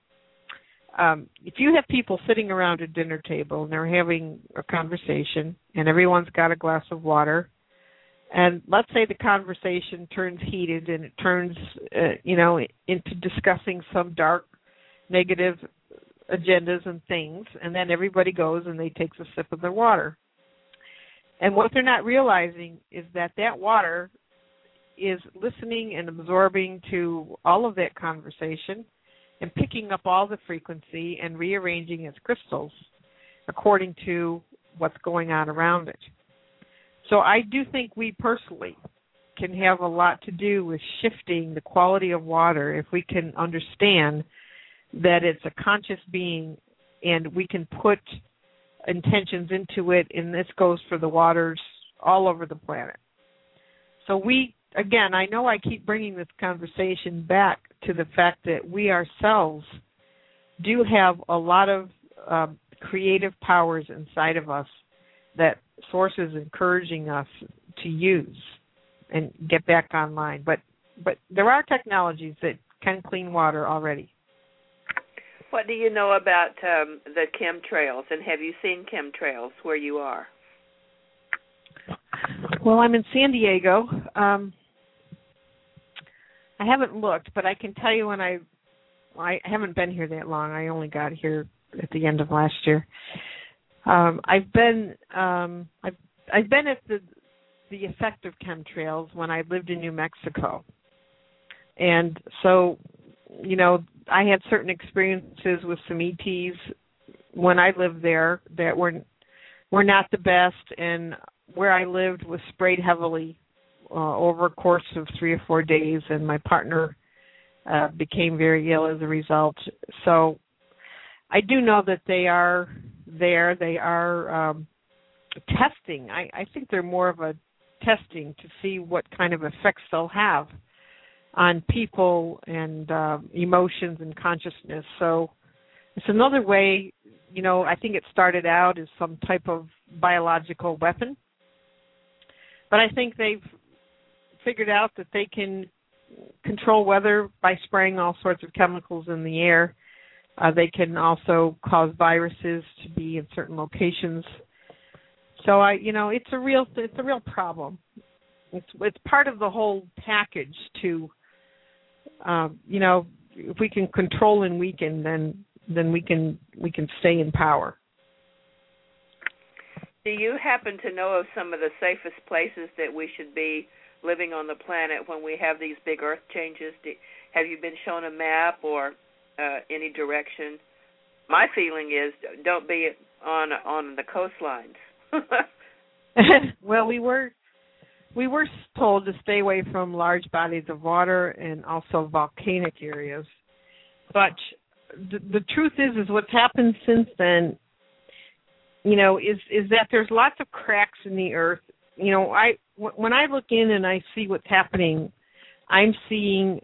A: If you have people sitting around a dinner table and they're having a conversation and everyone's got a glass of water, and let's say the conversation turns heated and it turns, into discussing some dark, negative agendas and things, and then everybody goes and they take a sip of their water. And what they're not realizing is that water is listening and absorbing to all of that conversation and picking up all the frequency and rearranging its crystals according to what's going on around it. So I do think we personally can have a lot to do with shifting the quality of water if we can understand that it's a conscious being and we can put intentions into it, and this goes for the waters all over the planet. So again, I know I keep bringing this conversation back to the fact that we ourselves do have a lot of creative powers inside of us that Source is encouraging us to use and get back online. But there are technologies that can clean water already.
C: What do you know about the chemtrails, and have you seen chemtrails where you are?
A: Well, I'm in San Diego. I haven't looked, but I can tell you I haven't been here that long. I only got here at the end of last year. I've been at the effect of chemtrails when I lived in New Mexico, and so I had certain experiences with some ETs when I lived there that were not the best, and where I lived was sprayed heavily over a course of 3 or 4 days, and my partner became very ill as a result. So I do know that they are there. They are testing. I think they're more of a testing to see what kind of effects they'll have on people and emotions and consciousness. So it's another way, I think it started out as some type of biological weapon. But I think they've figured out that they can control weather by spraying all sorts of chemicals in the air. They can also cause viruses to be in certain locations. So it's a real problem. It's part of the whole package to, if we can control and weaken, then we can stay in power.
C: Do you happen to know of some of the safest places that we should be living on the planet when we have these big earth changes? Have you been shown a map or any direction? My feeling is don't be on the coastlines.
A: Well, we were told to stay away from large bodies of water and also volcanic areas. But the truth is what's happened since then, is that there's lots of cracks in the earth. When I look in and I see what's happening, I'm seeing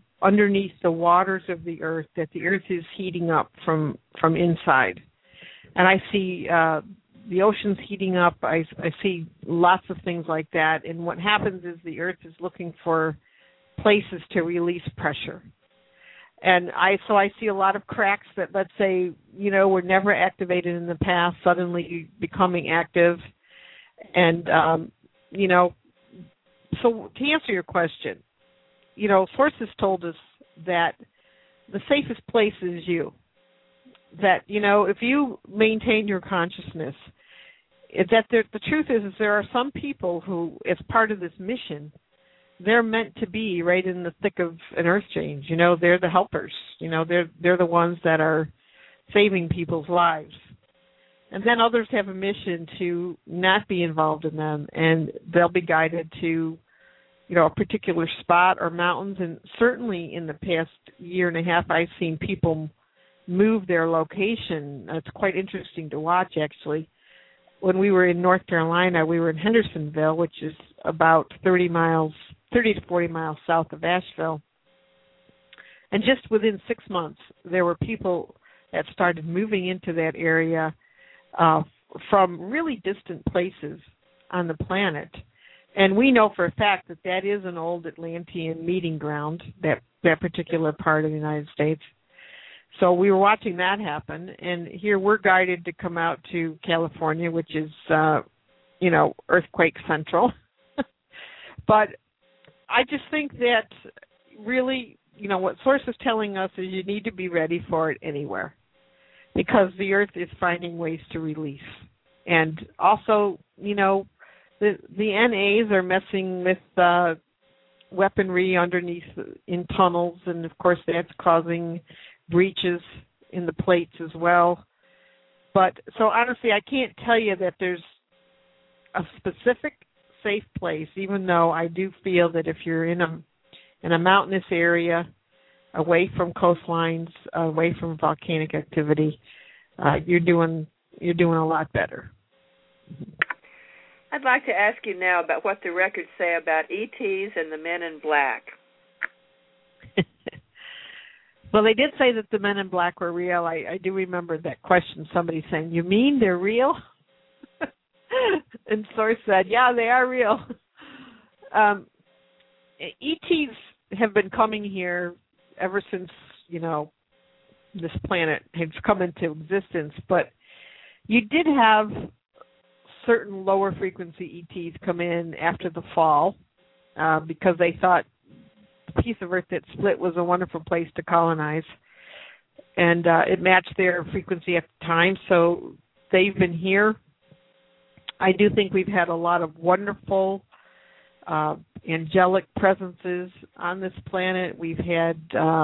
A: underneath the waters of the earth that the earth is heating up from inside. And I see the oceans heating up. I see lots of things like that. And what happens is the Earth is looking for places to release pressure. And I see a lot of cracks that, let's say, were never activated in the past, suddenly becoming active. And, so to answer your question, sources told us that the safest place is you. That, if you maintain your consciousness, that the truth is there are some people who, as part of this mission, they're meant to be right in the thick of an earth change. They're the helpers. They're the ones that are saving people's lives. And then others have a mission to not be involved in them, and they'll be guided to, a particular spot or mountains. And certainly in the past year and a half, I've seen people move their location. It's quite interesting to watch, actually. When we were in North Carolina, we were in Hendersonville, which is about 30 to 40 miles south of Asheville. And just within 6 months, there were people that started moving into that area from really distant places on the planet. And we know for a fact that is an old Atlantean meeting ground, that particular part of the United States. So we were watching that happen, and here we're guided to come out to California, which is, earthquake central. But I just think that really, what Source is telling us is you need to be ready for it anywhere, because the Earth is finding ways to release. And also, the NAs are messing with weaponry underneath in tunnels, and of course that's causing breaches in the plates as well. But so honestly, I can't tell you that there's a specific safe place, even though I do feel that if you're in a mountainous area, away from coastlines, away from volcanic activity, you're doing a lot better.
C: I'd like to ask you now about what the records say about ETs and the Men in Black.
A: Well, they did say that the Men in Black were real. I do remember that question, somebody saying, "You mean they're real?" And Source said, "Yeah, they are real." ETs have been coming here ever since, this planet has come into existence. But you did have certain lower frequency ETs come in after the fall because they thought the piece of Earth that split was a wonderful place to colonize. And it matched their frequency at the time, so they've been here. I do think we've had a lot of wonderful angelic presences on this planet. We've had,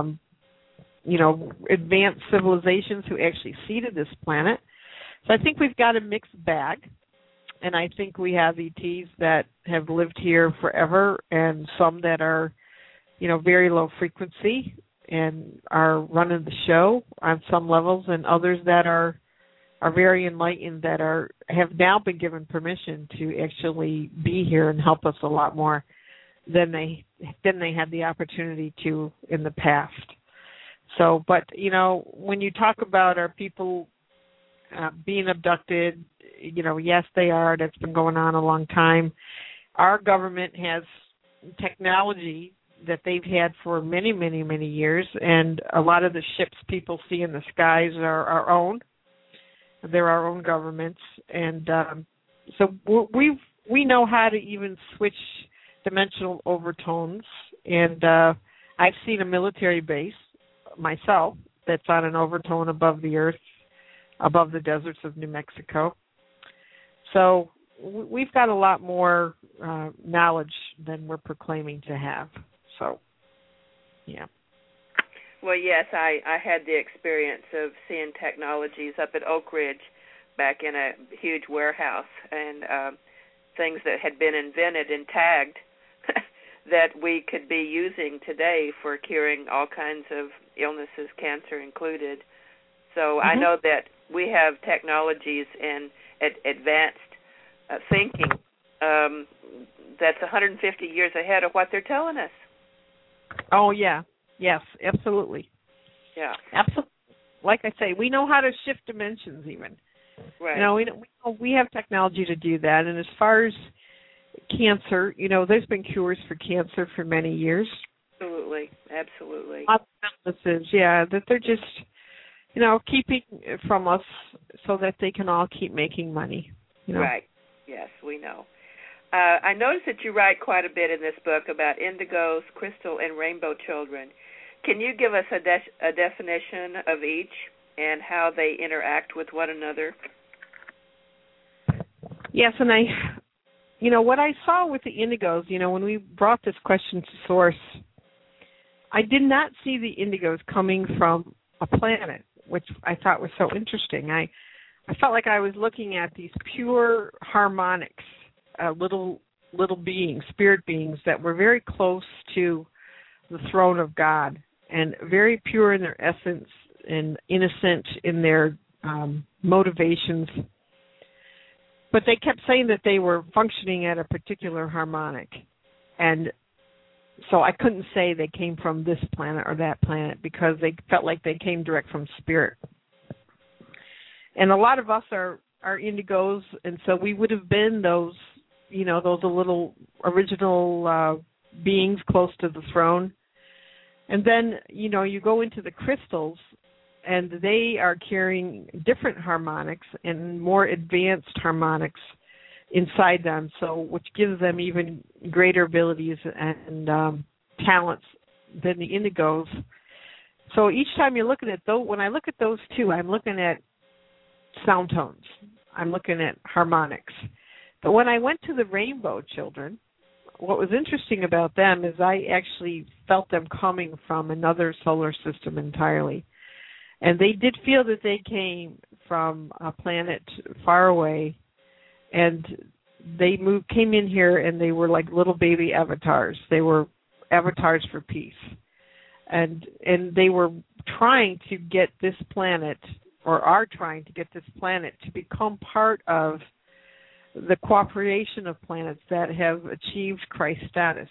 A: advanced civilizations who actually seeded this planet. So I think we've got a mixed bag. And I think we have ETs that have lived here forever, and some that are, very low frequency and are running the show on some levels, and others that are very enlightened that have now been given permission to actually be here and help us a lot more than they had the opportunity to in the past. So, but when you talk about our people being abducted, yes, they are. That's been going on a long time. Our government has technology that they've had for many, many, many years, and a lot of the ships people see in the skies are our own. They're our own governments, and so we know how to even switch dimensional overtones. And I've seen a military base myself that's on an overtone above the Earth, above the deserts of New Mexico. So we've got a lot more knowledge than we're proclaiming to have. So, yeah.
C: Well, yes, I had the experience of seeing technologies up at Oak Ridge back in a huge warehouse, and things that had been invented and tagged that we could be using today for curing all kinds of illnesses, cancer included. So I know that we have technologies and advanced thinking that's 150 years ahead of what they're telling us.
A: Oh, yeah. Yes, absolutely.
C: Yeah.
A: Absolutely. Like I say, we know how to shift dimensions even.
C: Right.
A: We have technology to do that. And as far as cancer, there's been cures for cancer for many years.
C: Absolutely.
A: Lots of illnesses, that they're just, keeping from us so that they can all keep making money.
C: Right. Yes, we know. I noticed that you write quite a bit in this book about indigos, crystal, and rainbow children. Can you give us a definition of each and how they interact with one another?
A: Yes, and what I saw with the indigos, when we brought this question to source, I did not see the indigos coming from a planet, which I thought was so interesting. I felt like I was looking at these pure harmonics, little beings, spirit beings that were very close to the throne of God and very pure in their essence and innocent in their motivations. But they kept saying that they were functioning at a particular harmonic. And so I couldn't say they came from this planet or that planet because they felt like they came direct from spirit. And a lot of us are indigos, and so we would have been those little original beings close to the throne. And then, you go into the crystals, and they are carrying different harmonics and more advanced harmonics inside them, which gives them even greater abilities and talents than the indigos. So each time you're looking at those, when I look at those two, I'm looking at sound tones. I'm looking at harmonics. But when I went to the rainbow children, what was interesting about them is I actually felt them coming from another solar system entirely. And they did feel that they came from a planet far away, and they came in here, and they were like little baby avatars. They were avatars for peace. And they were trying to get this planet, or are trying to get this planet to become part of the cooperation of planets that have achieved Christ status.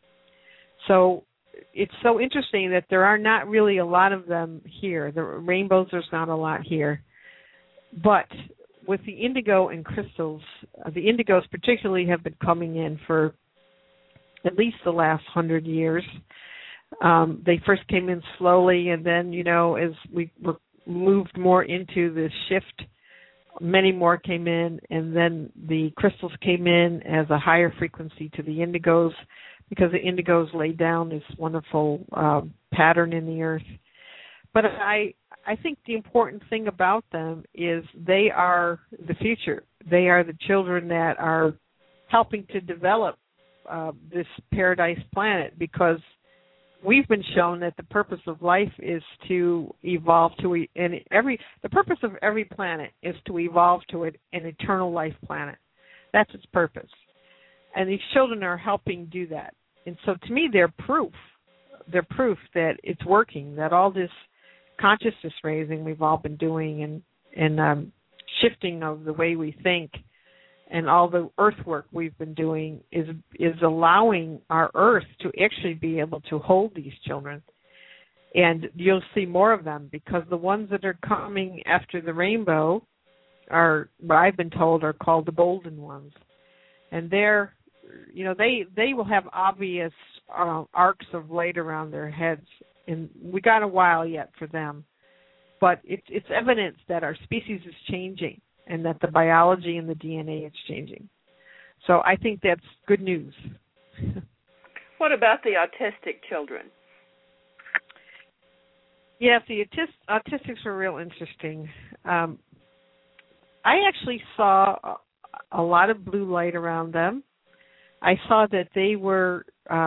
A: So it's so interesting that there are not really a lot of them here. The rainbows, there's not a lot here. But with the indigo and crystals, the indigos particularly have been coming in for at least the last 100 years. They first came in slowly, and then, as we moved more into the shift, many more came in, and then the crystals came in as a higher frequency to the indigos, because the indigos lay down this wonderful pattern in the earth. But I think the important thing about them is they are the future. They are the children that are helping to develop this paradise planet, because we've been shown that the purpose of life is to evolve to, the purpose of every planet is to evolve to an eternal life planet. That's its purpose. And these children are helping do that. And so to me, they're proof that it's working, that all this consciousness raising we've all been doing and shifting of the way we think and all the earthwork we've been doing is allowing our earth to actually be able to hold these children. And you'll see more of them, because the ones that are coming after the rainbow are, what I've been told, are called the golden ones. And they're, they will have obvious arcs of light around their heads. And we got a while yet for them. But it's evidence that our species is changing, and that the biology and the DNA is changing. So I think that's good news.
C: What about the autistic children?
A: Yeah, the autistics are real interesting. I actually saw a lot of blue light around them. I saw that they were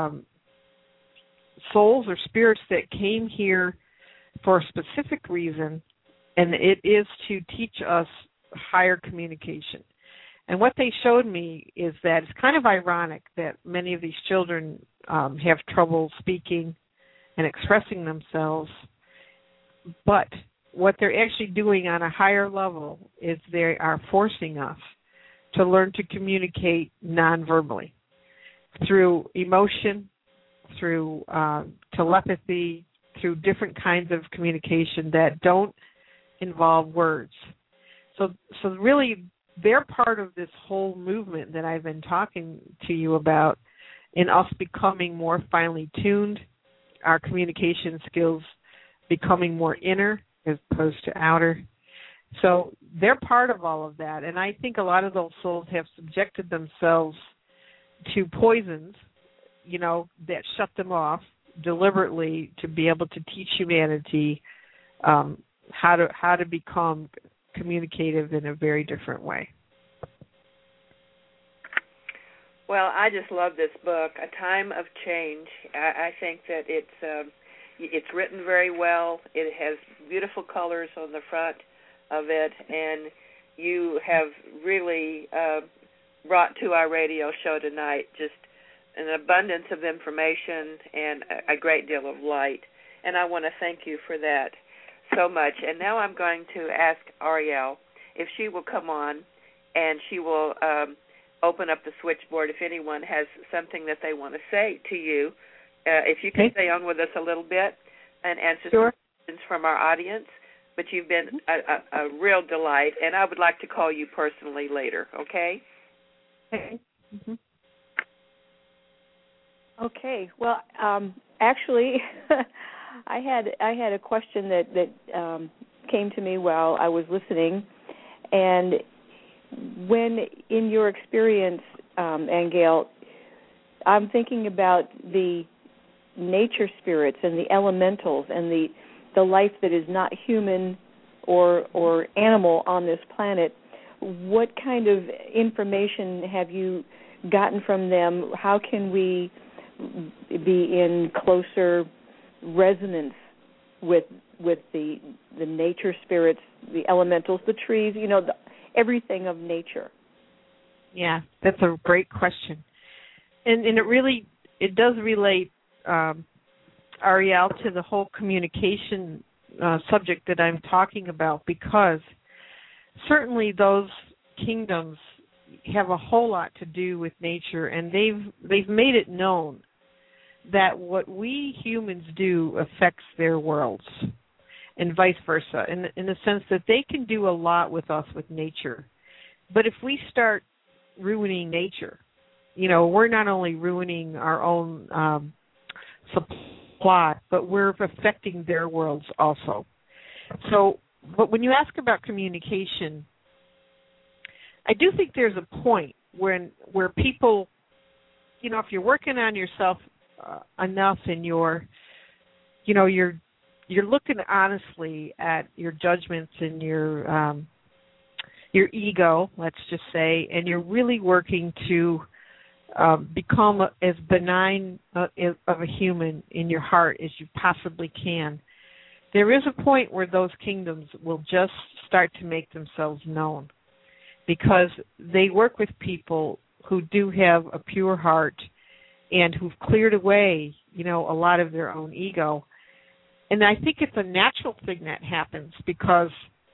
A: souls or spirits that came here for a specific reason, and it is to teach us higher communication. And what they showed me is that it's kind of ironic that many of these children have trouble speaking and expressing themselves, but what they're actually doing on a higher level is they are forcing us to learn to communicate non-verbally through emotion, through telepathy, through different kinds of communication that don't involve words. So really, they're part of this whole movement that I've been talking to you about, in us becoming more finely tuned, our communication skills becoming more inner as opposed to outer. So they're part of all of that. And I think a lot of those souls have subjected themselves to poisons, that shut them off deliberately to be able to teach humanity how to become communicative in a very different way.
C: Well, I just love this book, A Time of Change. I think that it's written very well. It has beautiful colors on the front of it, and you have really brought to our radio show tonight just an abundance of information and a great deal of light. And I want to thank you for that so much. And now I'm going to ask Ariel if she will come on, and she will open up the switchboard if anyone has something that they want to say to you. If you can stay on with us a little bit and answer some questions from our audience. But you've been a real delight, and I would like to call you personally later, okay?
A: Okay. Mm-hmm.
B: Okay. Well, actually, I had a question that came to me while I was listening, and when in your experience, Angel, I'm thinking about the nature spirits and the elementals and the life that is not human or animal on this planet. What kind of information have you gotten from them? How can we be in closer resonance with the nature spirits, the elementals, the trees, everything of nature?
A: Yeah, that's a great question. And it does relate, Ariel, to the whole communication subject that I'm talking about, because certainly those kingdoms have a whole lot to do with nature, and they've made it known that what we humans do affects their worlds, and vice versa, in the sense that they can do a lot with us with nature. But if we start ruining nature, we're not only ruining our own supply, but we're affecting their worlds also. So, but when you ask about communication, I do think there's a point where people, if you're working on yourself enough, and you're looking honestly at your judgments and your ego, let's just say, and you're really working to become as benign of a human in your heart as you possibly can, there is a point where those kingdoms will just start to make themselves known, because they work with people who do have a pure heart and who've cleared away, a lot of their own ego. And I think it's a natural thing that happens, because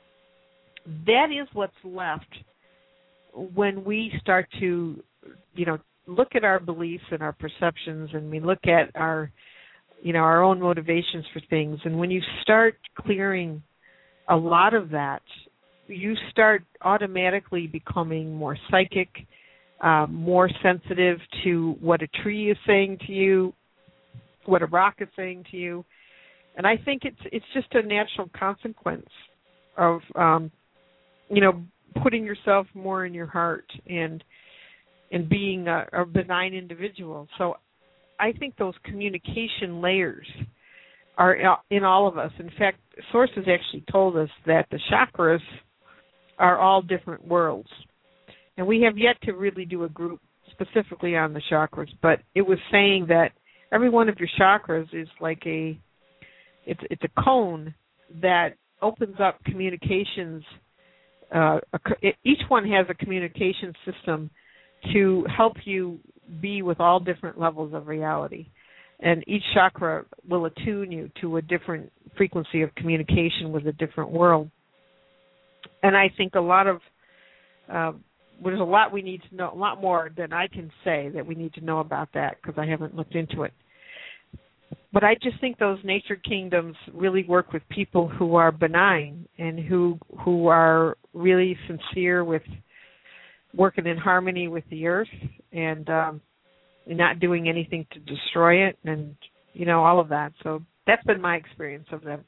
A: that is what's left when we start to, look at our beliefs and our perceptions, and we look at our own motivations for things. And when you start clearing a lot of that, you start automatically becoming more psychic, more sensitive to what a tree is saying to you, what a rock is saying to you. And I think it's just a natural consequence of, putting yourself more in your heart and being a benign individual. So I think those communication layers are in all of us. In fact, sources actually told us that the chakras are all different worlds. And we have yet to really do a group specifically on the chakras, but it was saying that every one of your chakras is like it's a cone that opens up communications. Each one has a communication system to help you be with all different levels of reality. And each chakra will attune you to a different frequency of communication with a different world. And I think there's a lot we need to know, a lot more than I can say that we need to know about that, because I haven't looked into it. But I just think those nature kingdoms really work with people who are benign and who are really sincere with working in harmony with the earth and not doing anything to destroy it, and all of that. So that's been my experience of them.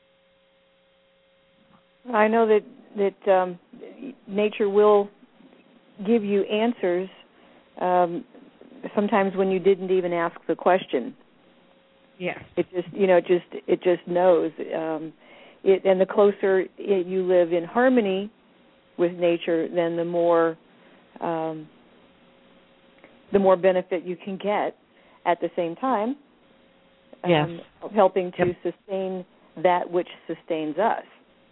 B: I know that nature will give you answers sometimes when you didn't even ask the question.
A: Yes.
B: It just knows. And the closer you live in harmony with nature, then the more benefit you can get. At the same time,
A: yes,
B: helping to sustain that which sustains us.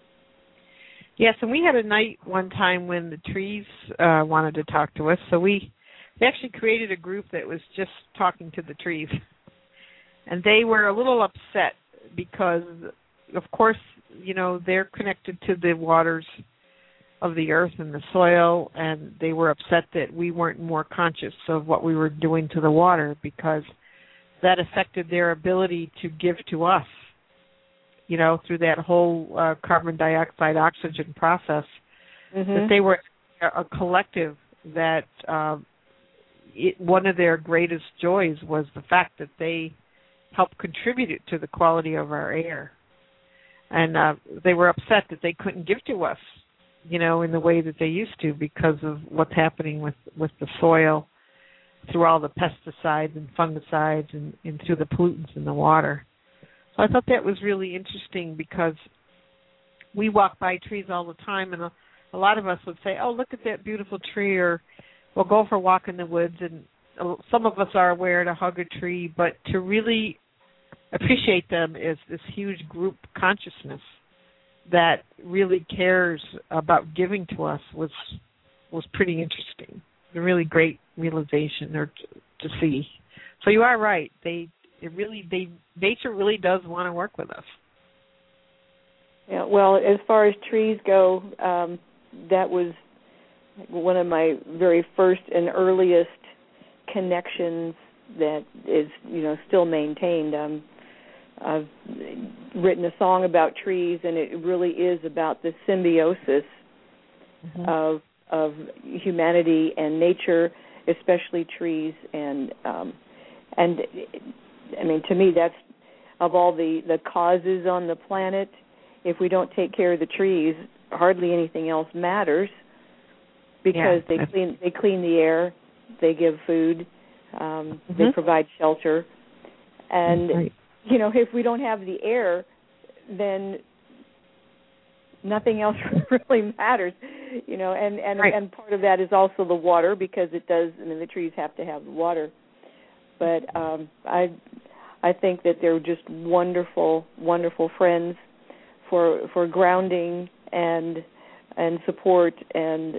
A: Yes, and we had a night one time when the trees wanted to talk to us, so we actually created a group that was just talking to the trees. And they were a little upset because, of course, they're connected to the waters of the earth and the soil, and they were upset that we weren't more conscious of what we were doing to the water, because that affected their ability to give to us, through that whole carbon dioxide oxygen process. Mm-hmm. That they were a collective that one of their greatest joys was the fact that they helped contribute to the quality of our air. And they were upset that they couldn't give to us, in the way that they used to, because of what's happening with the soil through all the pesticides and fungicides and through the pollutants in the water. So I thought that was really interesting, because we walk by trees all the time, and a lot of us would say, oh, look at that beautiful tree, or we'll go for a walk in the woods, and some of us are aware to hug a tree, but to really appreciate them as this huge group consciousness that really cares about giving to us was pretty interesting. A really great realization to see. So you are right. Nature really does want to work with us.
B: Yeah. Well, as far as trees go, that was one of my very first and earliest connections that is, still maintained. I've written a song about trees, and it really is about the symbiosis mm-hmm. of humanity and nature, especially trees. And I mean, to me, that's, of all the causes on the planet, if we don't take care of the trees, hardly anything else matters, because they clean the air, they give food, mm-hmm. they provide shelter, and right. If we don't have the air, then nothing else really matters, and
A: right.
B: and part of that is also the water, because it does. I mean, the trees have to have the water, but I think that they're just wonderful, wonderful friends for grounding and support, and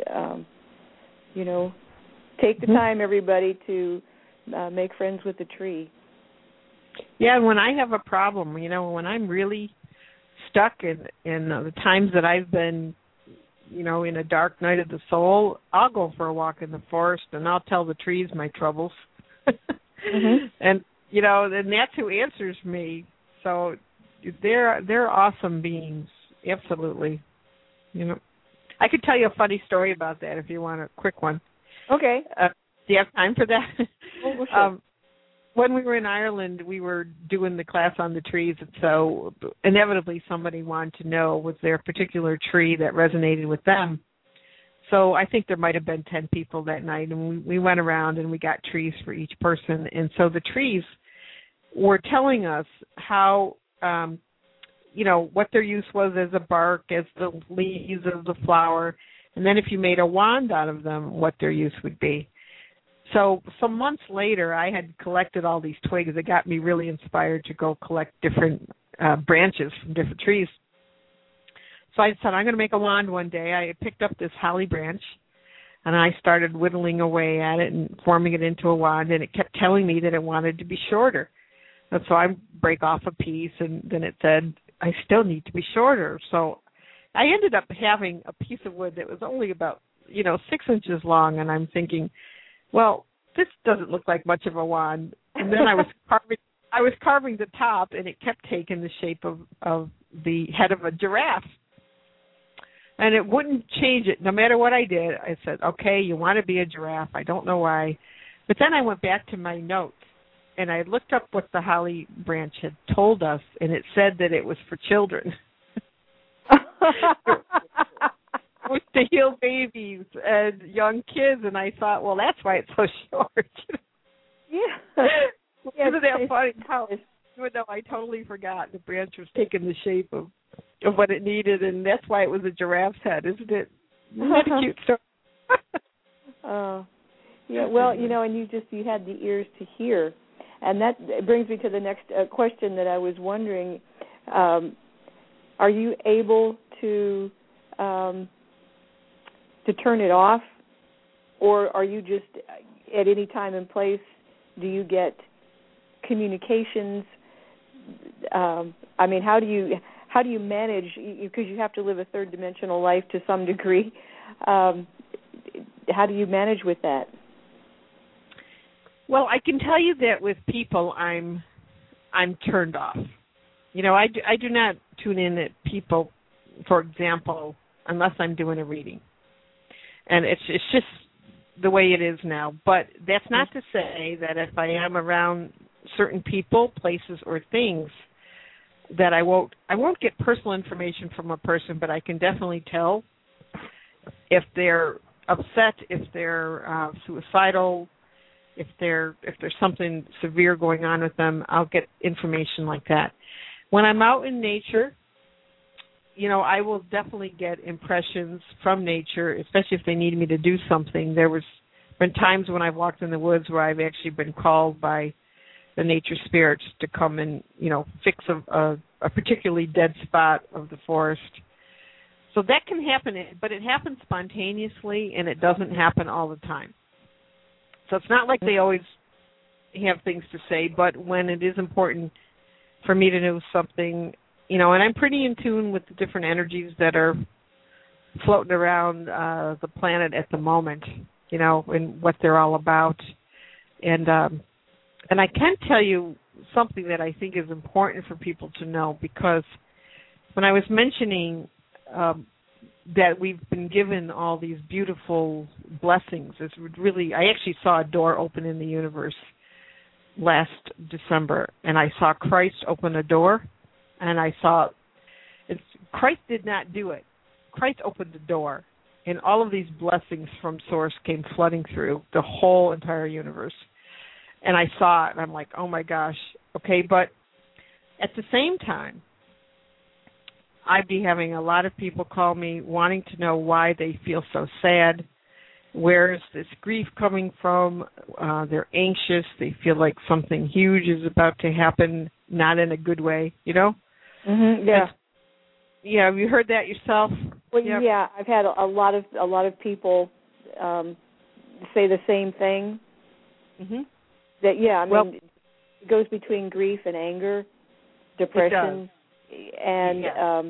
B: take the mm-hmm. time, everybody, to make friends with the tree.
A: Yeah, and when I have a problem, when I'm really stuck in the times that I've been, in a dark night of the soul, I'll go for a walk in the forest, and I'll tell the trees my troubles. mm-hmm. And, and that's who answers me. So they're awesome beings, absolutely. I could tell you a funny story about that if you want a quick one.
B: Okay.
A: Do you have time for that?
B: Oh, sure.
A: When we were in Ireland, we were doing the class on the trees, and so inevitably somebody wanted to know, was there a particular tree that resonated with them? So I think there might have been 10 people that night, and we went around and we got trees for each person. And so the trees were telling us how, what their use was as a bark, as the leaves of the flower, and then if you made a wand out of them, what their use would be. So some months later, I had collected all these twigs. It got me really inspired to go collect different branches from different trees. So I said, I'm going to make a wand one day. I picked up this holly branch, and I started whittling away at it and forming it into a wand, and it kept telling me that it wanted to be shorter. And so I break off a piece, and then it said, I still need to be shorter. So I ended up having a piece of wood that was only about, 6 inches long, and I'm thinking, well, this doesn't look like much of a wand. And then I was carving the top, and it kept taking the shape of the head of a giraffe. And it wouldn't change it. No matter what I did, I said, okay, you want to be a giraffe. I don't know why. But then I went back to my notes, and I looked up what the Holly Branch had told us, and it said that it was for children. With to heal babies and young kids, and I thought, well, that's why it's so short.
B: Yeah.
A: Isn't that funny? How, even though I totally forgot, the branch was taking the shape of what it needed, and that's why it was a giraffe's head, isn't it? Isn't that a cute story?
B: Yeah. Well, and you had the ears to hear, and that brings me to the next question that I was wondering: are you able to turn it off, or are you just at any time and place? Do you get communications? How do you manage? Because you have to live a third-dimensional life to some degree. How do you manage with that?
A: Well, I can tell you that with people, I'm turned off. I do not tune in at people, for example, unless I'm doing a reading, and it's just the way it is now. But that's not to say that if I am around certain people, places, or things, that I won't get personal information from a person, but I can definitely tell if they're upset, if they're suicidal, if there's something severe going on with them. I'll get information like that. When I'm out in nature, I will definitely get impressions from nature, especially if they need me to do something. There was been times when I've walked in the woods where I've actually been called by the nature spirits to come and, fix a particularly dead spot of the forest. So that can happen, but it happens spontaneously, and it doesn't happen all the time. So it's not like they always have things to say, but when it is important for me to know something, and I'm pretty in tune with the different energies that are floating around the planet at the moment, and what they're all about. And I can tell you something that I think is important for people to know, because when I was mentioning that we've been given all these beautiful blessings, I actually saw a door open in the universe last December, and I saw Christ open a door, and I saw Christ did not do it. Christ opened the door, and all of these blessings from Source came flooding through the whole entire universe. And I saw it, and I'm like, oh, my gosh. Okay, but at the same time, I'd be having a lot of people call me wanting to know why they feel so sad. Where is this grief coming from? They're anxious. They feel like something huge is about to happen, not in a good way,
B: Mm-hmm, yeah.
A: Yeah, have you heard that yourself?
B: Well, yeah, I've had a lot of people say the same thing.
A: Mm-hmm.
B: That it goes between grief and anger, depression, and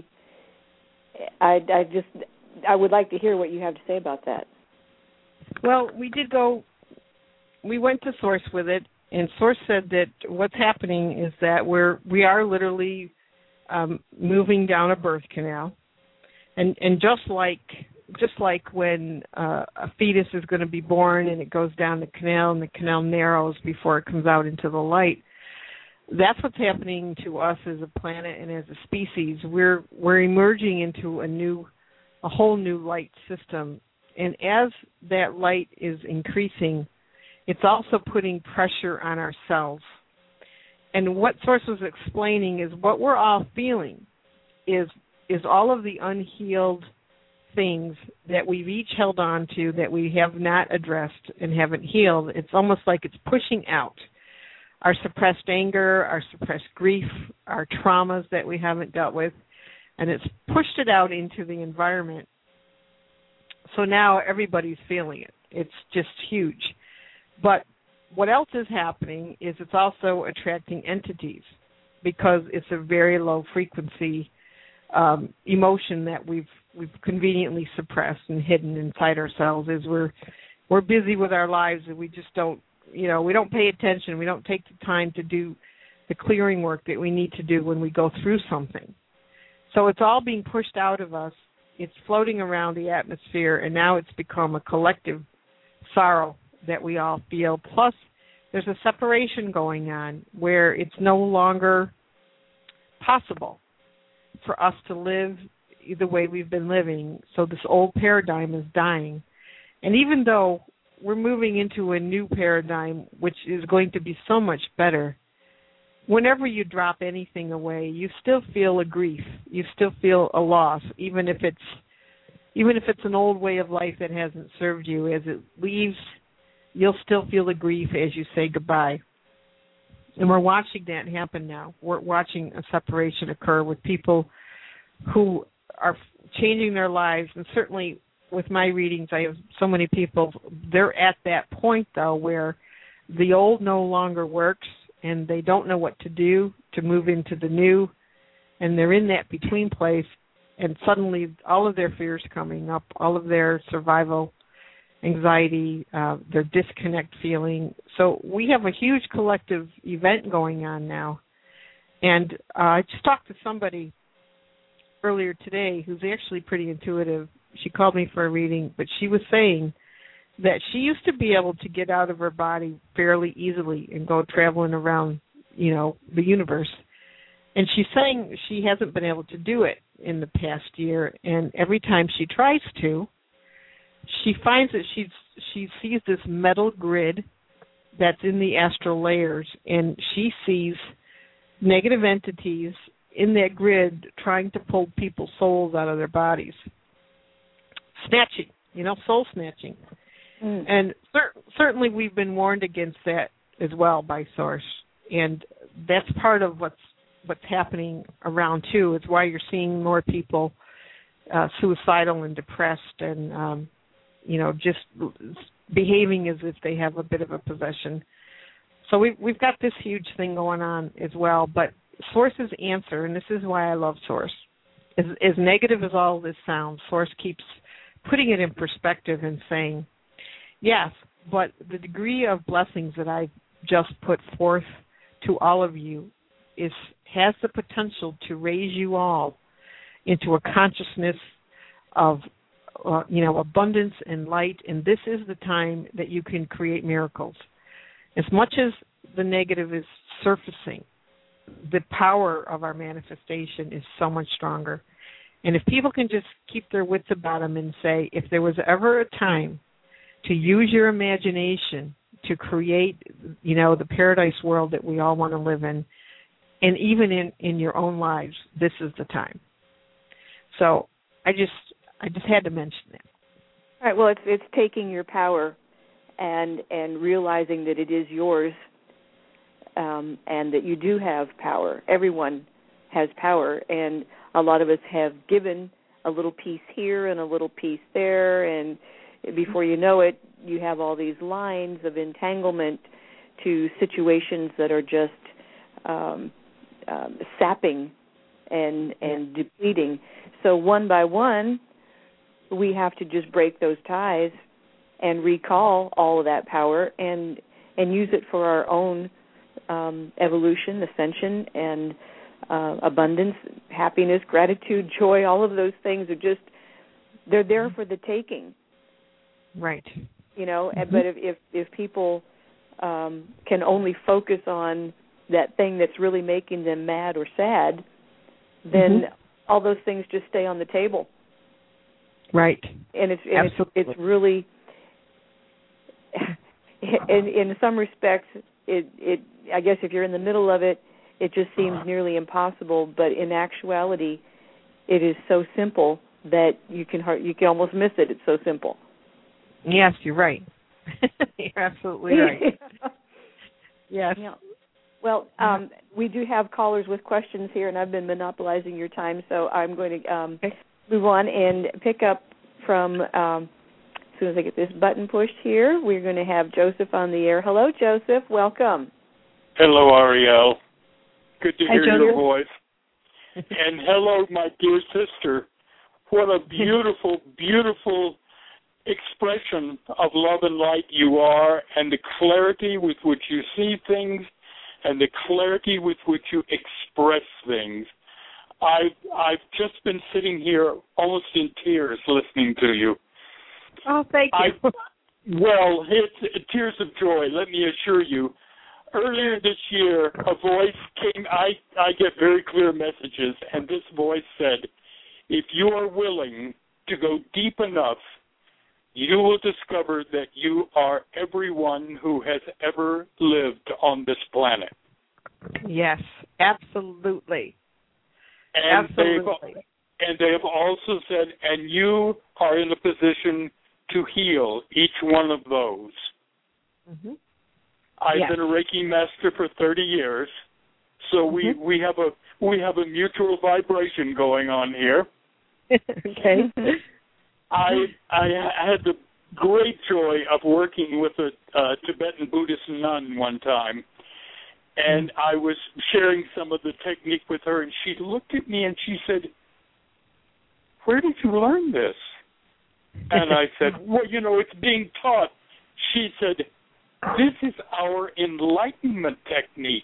B: I would like to hear what you have to say about that.
A: Well, we went to Source with it, and Source said that what's happening is that we are literally moving down a birth canal, and just like when a fetus is going to be born and it goes down the canal and the canal narrows before it comes out into the light, that's what's happening to us as a planet and as a species. We're emerging into a whole new light system, and as that light is increasing, it's also putting pressure on ourselves. And what Source was explaining is what we're all feeling is all of the unhealed things that we've each held on to that we have not addressed and haven't healed. It's almost like it's pushing out our suppressed anger, our suppressed grief, our traumas that we haven't dealt with, and it's pushed it out into the environment. So now everybody's feeling it. It's just huge. But what else is happening is it's also attracting entities, because it's a very low frequency emotion that we've conveniently suppressed and hidden inside ourselves. As we're busy with our lives, and we just don't, we don't pay attention. We don't take the time to do the clearing work that we need to do when we go through something. So it's all being pushed out of us, It's floating around the atmosphere, and now it's become a collective sorrow that we all feel. Plus, there's a separation going on where it's no longer possible for us to live the way we've been living. So this old paradigm is dying. And even though we're moving into a new paradigm, which is going to be so much better, whenever you drop anything away, you still feel a grief. You still feel a loss, even if it's an old way of life that hasn't served you. As it leaves, you'll still feel the grief as you say goodbye. And we're watching that happen now. We're watching a separation occur with people who are changing their lives. And certainly with my readings, I have so many people, they're at that point, though, where the old no longer works and they don't know what to do to move into the new. And they're in that between place. And suddenly all of their fears coming up, all of their survival anxiety, their disconnect feeling. So we have a huge collective event going on now. And I just talked to somebody earlier today who's actually pretty intuitive. She called me for a reading, but she was saying that she used to be able to get out of her body fairly easily and go traveling around, the universe. And she's saying she hasn't been able to do it in the past year. And every time she tries to, she finds that she sees this metal grid that's in the astral layers, and she sees negative entities in that grid trying to pull people's souls out of their bodies. Snatching, soul snatching. Mm. And certainly we've been warned against that as well by Source. And that's part of what's happening around, too. It's why you're seeing more people suicidal and depressed and, just behaving as if they have a bit of a possession. So we've got this huge thing going on as well. But Source's answer, and this is why I love Source, as negative as all this sounds, Source keeps putting it in perspective and saying, yes, but the degree of blessings that I've just put forth to all of you has the potential to raise you all into a consciousness of abundance and light, and this is the time that you can create miracles. As much as the negative is surfacing, the power of our manifestation is so much stronger. And if people can just keep their wits about them and say, if there was ever a time to use your imagination to create, the paradise world that we all want to live in, and even in your own lives, this is the time. So I just had to mention that.
B: All right. Well, it's taking your power and realizing that it is yours, and that you do have power. Everyone has power, and a lot of us have given a little piece here and a little piece there, and before you know it, you have all these lines of entanglement to situations that are just sapping and depleting. So one by one, we have to just break those ties and recall all of that power and use it for our own evolution, ascension, and abundance, happiness, gratitude, joy. All of those things are they're there for the taking.
A: Right.
B: Mm-hmm. But if people can only focus on that thing that's really making them mad or sad, then all those things just stay on the table.
A: Right.
B: And it's really, in some respects, it I guess if you're in the middle of it, it just seems nearly impossible. But in actuality, it is so simple that you can almost miss it. It's so simple.
A: Yes, you're right. You're absolutely right. Yes.
B: Yeah. Well, we do have callers with questions here, and I've been monopolizing your time, so I'm going to move on and pick up from, as soon as I get this button pushed here, we're going to have Joseph on the air. Hello, Joseph. Welcome.
D: Hello, Ariel. Good to hear
B: Joseph.
D: your voice. And hello, my dear sister. What a beautiful, beautiful expression of love and light you are, and the clarity with which you see things and the clarity with which you express things. I've just been sitting here almost in tears listening to you.
A: Oh, thank you.
D: Well, it's tears of joy, let me assure you. Earlier this year, a voice came, I get very clear messages, and this voice said, if you are willing to go deep enough, you will discover that you are everyone who has ever lived on this planet.
A: Yes, absolutely.
D: And
A: absolutely.
D: They have also said, and you are in a position to heal each one of those.
A: Mm-hmm.
D: I've been a Reiki master for 30 years, so we have a mutual vibration going on here.
A: Okay.
D: I had the great joy of working with a Tibetan Buddhist nun one time, and I was sharing some of the technique with her, and she looked at me and she said, "Where did you learn this?" And I said, "Well, it's being taught." She said, "This is our enlightenment technique."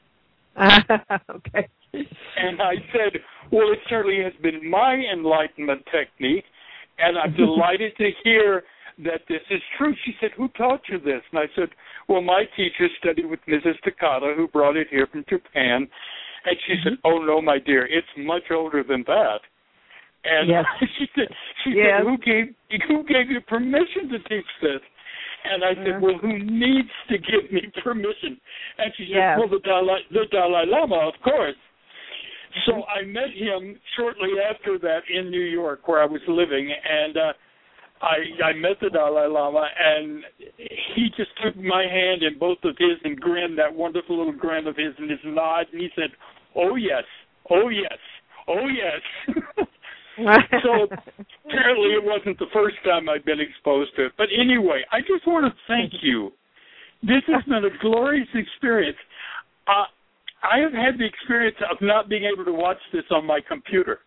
A: Okay.
D: And I said, "Well, it certainly has been my enlightenment technique, and I'm delighted to hear that this is true." She said, "Who taught you this?" And I said, "Well, my teacher studied with Mrs. Takata, who brought it here from Japan." And she said, "Oh, no, my dear, it's much older than that." And she said, "Who gave you permission to teach this?" And I said, "Well, who needs to give me permission?" And she said, "Well, the Dalai Lama, of course." So I met him shortly after that in New York, where I was living, and I met the Dalai Lama, and he just took my hand in both of his and grinned, that wonderful little grin of his and his nod, and he said, "Oh, yes, oh, yes, oh, yes." So apparently it wasn't the first time I'd been exposed to it. But anyway, I just want to thank you. This has been a glorious experience. I have had the experience of not being able to watch this on my computer.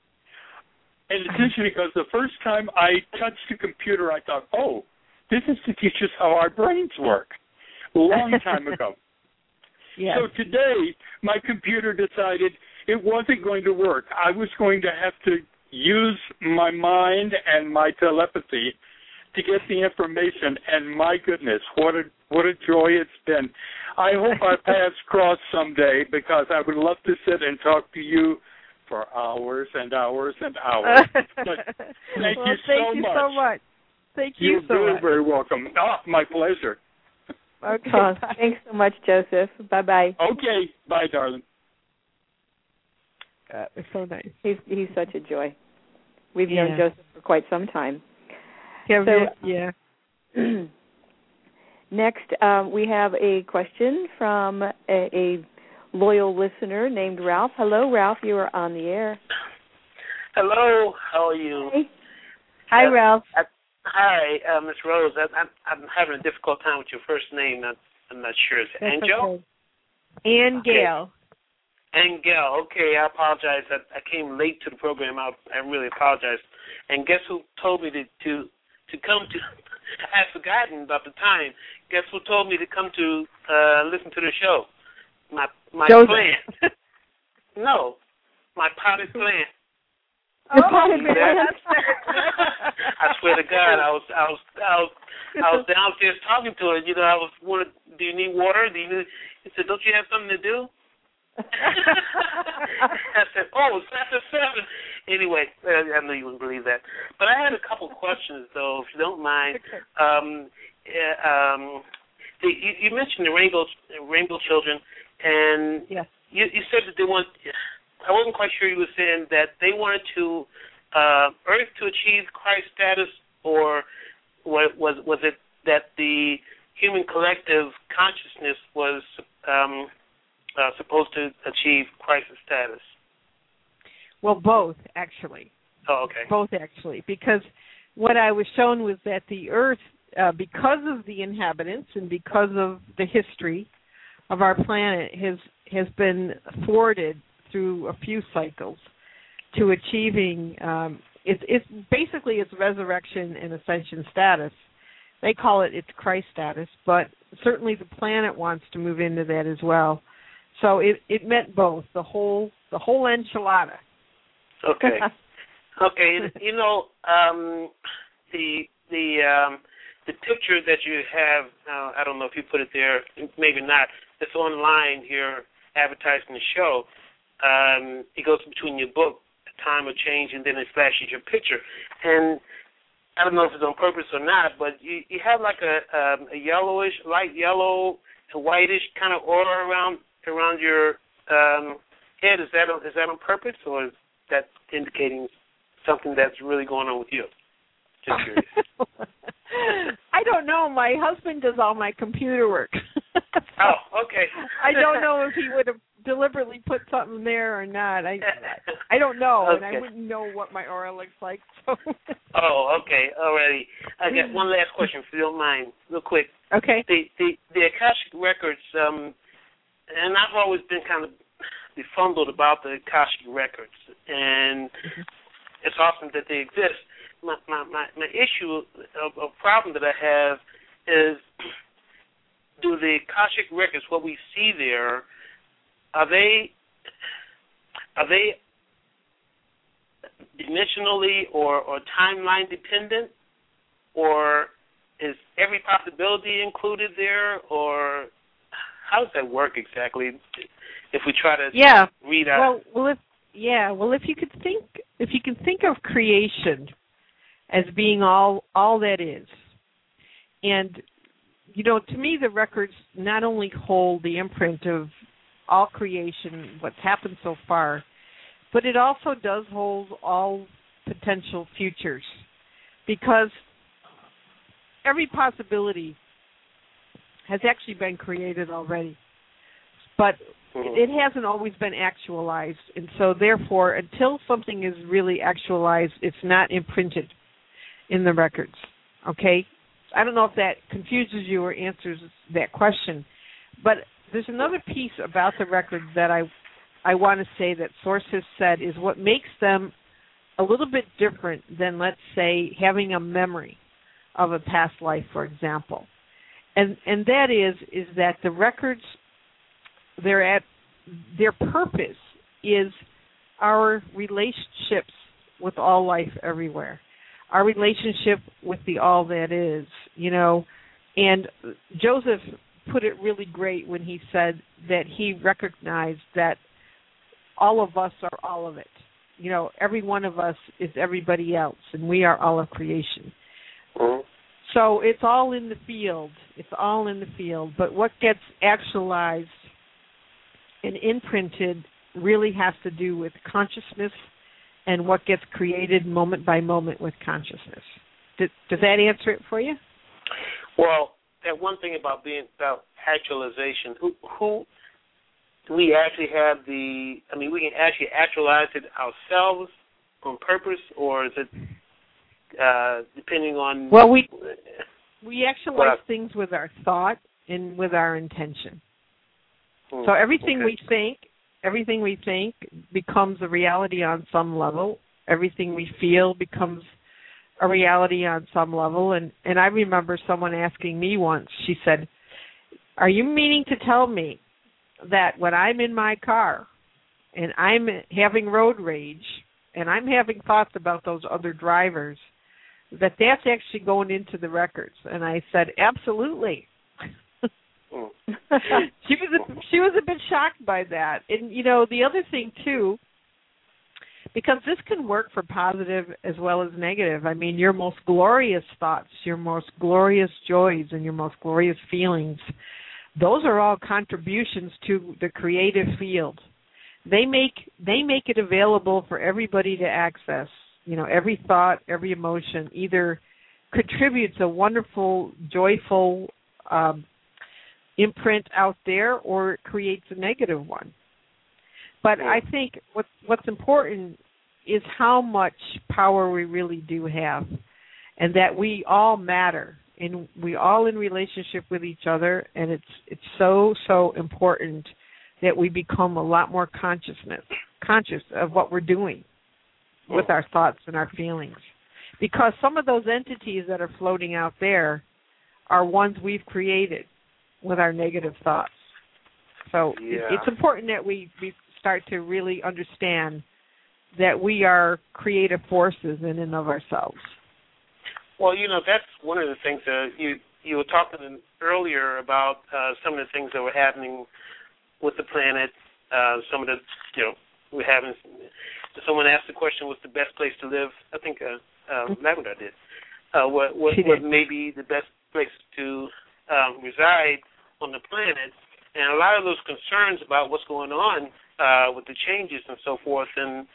D: And it's interesting because the first time I touched the computer, I thought, oh, this is to teach us how our brains work. A long time ago. Yes. So today, my computer decided it wasn't going to work. I was going to have to use my mind and my telepathy to get the information, and my goodness, what a joy it's been. I hope our paths cross someday, because I would love to sit and talk to you for hours and hours and hours. But thank you so much.
A: Thank you so much.
D: You're very, very welcome. Oh, my pleasure.
B: Okay. Thanks so much, Joseph. Bye-bye.
D: Okay. Bye, darling.
A: It's so nice.
B: He's such a joy. We've known Joseph for quite some time. Next, we have a question from a loyal listener named Ralph. Hello, Ralph. You are on the air.
E: Hello. How are you?
B: Hi, Ralph.
E: Hi, Miss Rose. I'm having a difficult time with your first name. I'm not sure. Is it Angel?
A: Okay. Ann Gale.
E: Angel. Okay, I apologize. I came late to the program. I really apologize. And guess who told me to come to? I had forgotten about the time. Guess who told me to come to listen to the show? My plant. No, my potted plant.
B: Oh, plant.
E: I swear to God, I was downstairs talking to her. Do you need water? He said, don't you have something to do? I said, it's after 7. Anyway, I knew you wouldn't believe that. But I had a couple questions, though, if you don't mind. You mentioned the rainbow children, and you said that they want. I wasn't quite sure you were saying that they wanted to Earth to achieve Christ status, or was it that the human collective consciousness was supposed to achieve Christ status?
A: Well, both, actually.
E: Oh, okay.
A: Both, actually, because what I was shown was that the Earth, because of the inhabitants and because of the history of our planet, has been thwarted through a few cycles to achieving it's basically its resurrection and ascension status. They call it its Christ status, but certainly the planet wants to move into that as well. So it meant both, the whole enchilada.
E: Okay. Okay. You know, the picture that you have, I don't know if you put it there, maybe not. It's online here advertising the show. It goes between your book, Time of Change, and then it flashes your picture. And I don't know if it's on purpose or not, but you have like a yellowish, light yellow, a whitish kind of aura around your head. Is that on purpose, or is that indicating something that's really going on with you? Just curious.
A: I don't know. My husband does all my computer work.
E: Oh, okay.
A: I don't know if he would have deliberately put something there or not. I don't know,
E: okay.
A: and I wouldn't know what my aura looks like. So.
E: Oh, okay. Alrighty. I got one last question, if you don't mind, real quick.
A: Okay.
E: The Akashic Records, and I've always been kind of befuddled about the Akashic Records, and it's awesome that they exist. My issue, a problem that I have is, do the Akashic Records, what we see there, are they dimensionally or timeline dependent, or is every possibility included there, or how does that work exactly? If we try to read out.
A: Well, if you can think of creation as being all that is, and to me the records not only hold the imprint of all creation, what's happened so far, but it also does hold all potential futures, because every possibility has actually been created already, but it hasn't always been actualized, and so therefore, until something is really actualized, it's not imprinted in the records. Okay? I don't know if that confuses you or answers that question, but there's another piece about the records that I want to say that Source has said is what makes them a little bit different than, let's say, having a memory of a past life, for example. And that is that the records, their purpose is our relationships with all life everywhere, our relationship with the all that is, And Joseph put it really great when he said that he recognized that all of us are all of it. Every one of us is everybody else, and we are all of creation. So it's all in the field. It's all in the field. But what gets actualized and imprinted really has to do with consciousness and what gets created moment by moment with consciousness. Does that answer it for you?
E: Well, that one thing about actualization, who do we actually have we can actually actualize it ourselves on purpose, or is it depending on...
A: Well, we actualize things with our thought and with our intention. So everything we think becomes a reality on some level. Everything we feel becomes a reality on some level. And I remember someone asking me once, she said, "Are you meaning to tell me that when I'm in my car and I'm having road rage and I'm having thoughts about those other drivers, that's actually going into the records?" And I said, "Absolutely." She was a bit shocked by that. And the other thing too, because this can work for positive as well as negative. I mean, your most glorious thoughts, your most glorious joys, and your most glorious feelings, those are all contributions to the creative field. They make it available for everybody to access. Every thought, every emotion either contributes a wonderful, joyful imprint out there, or it creates a negative one. But I think what's important is how much power we really do have, and that we all matter, and we all in relationship with each other, and it's so important that we become a lot more conscious of what we're doing with our thoughts and our feelings. Because some of those entities that are floating out there are ones we've created with our negative thoughts. So it's important that we start to really understand that we are creative forces in and of ourselves.
E: Well, that's one of the things that you were talking earlier about some of the things that were happening with the planet. Some of the, we're having. Someone asked the question, "What's the best place to live?" I think Lavender did. What may be the best place to reside on the planet, and a lot of those concerns about what's going on with the changes and so forth, and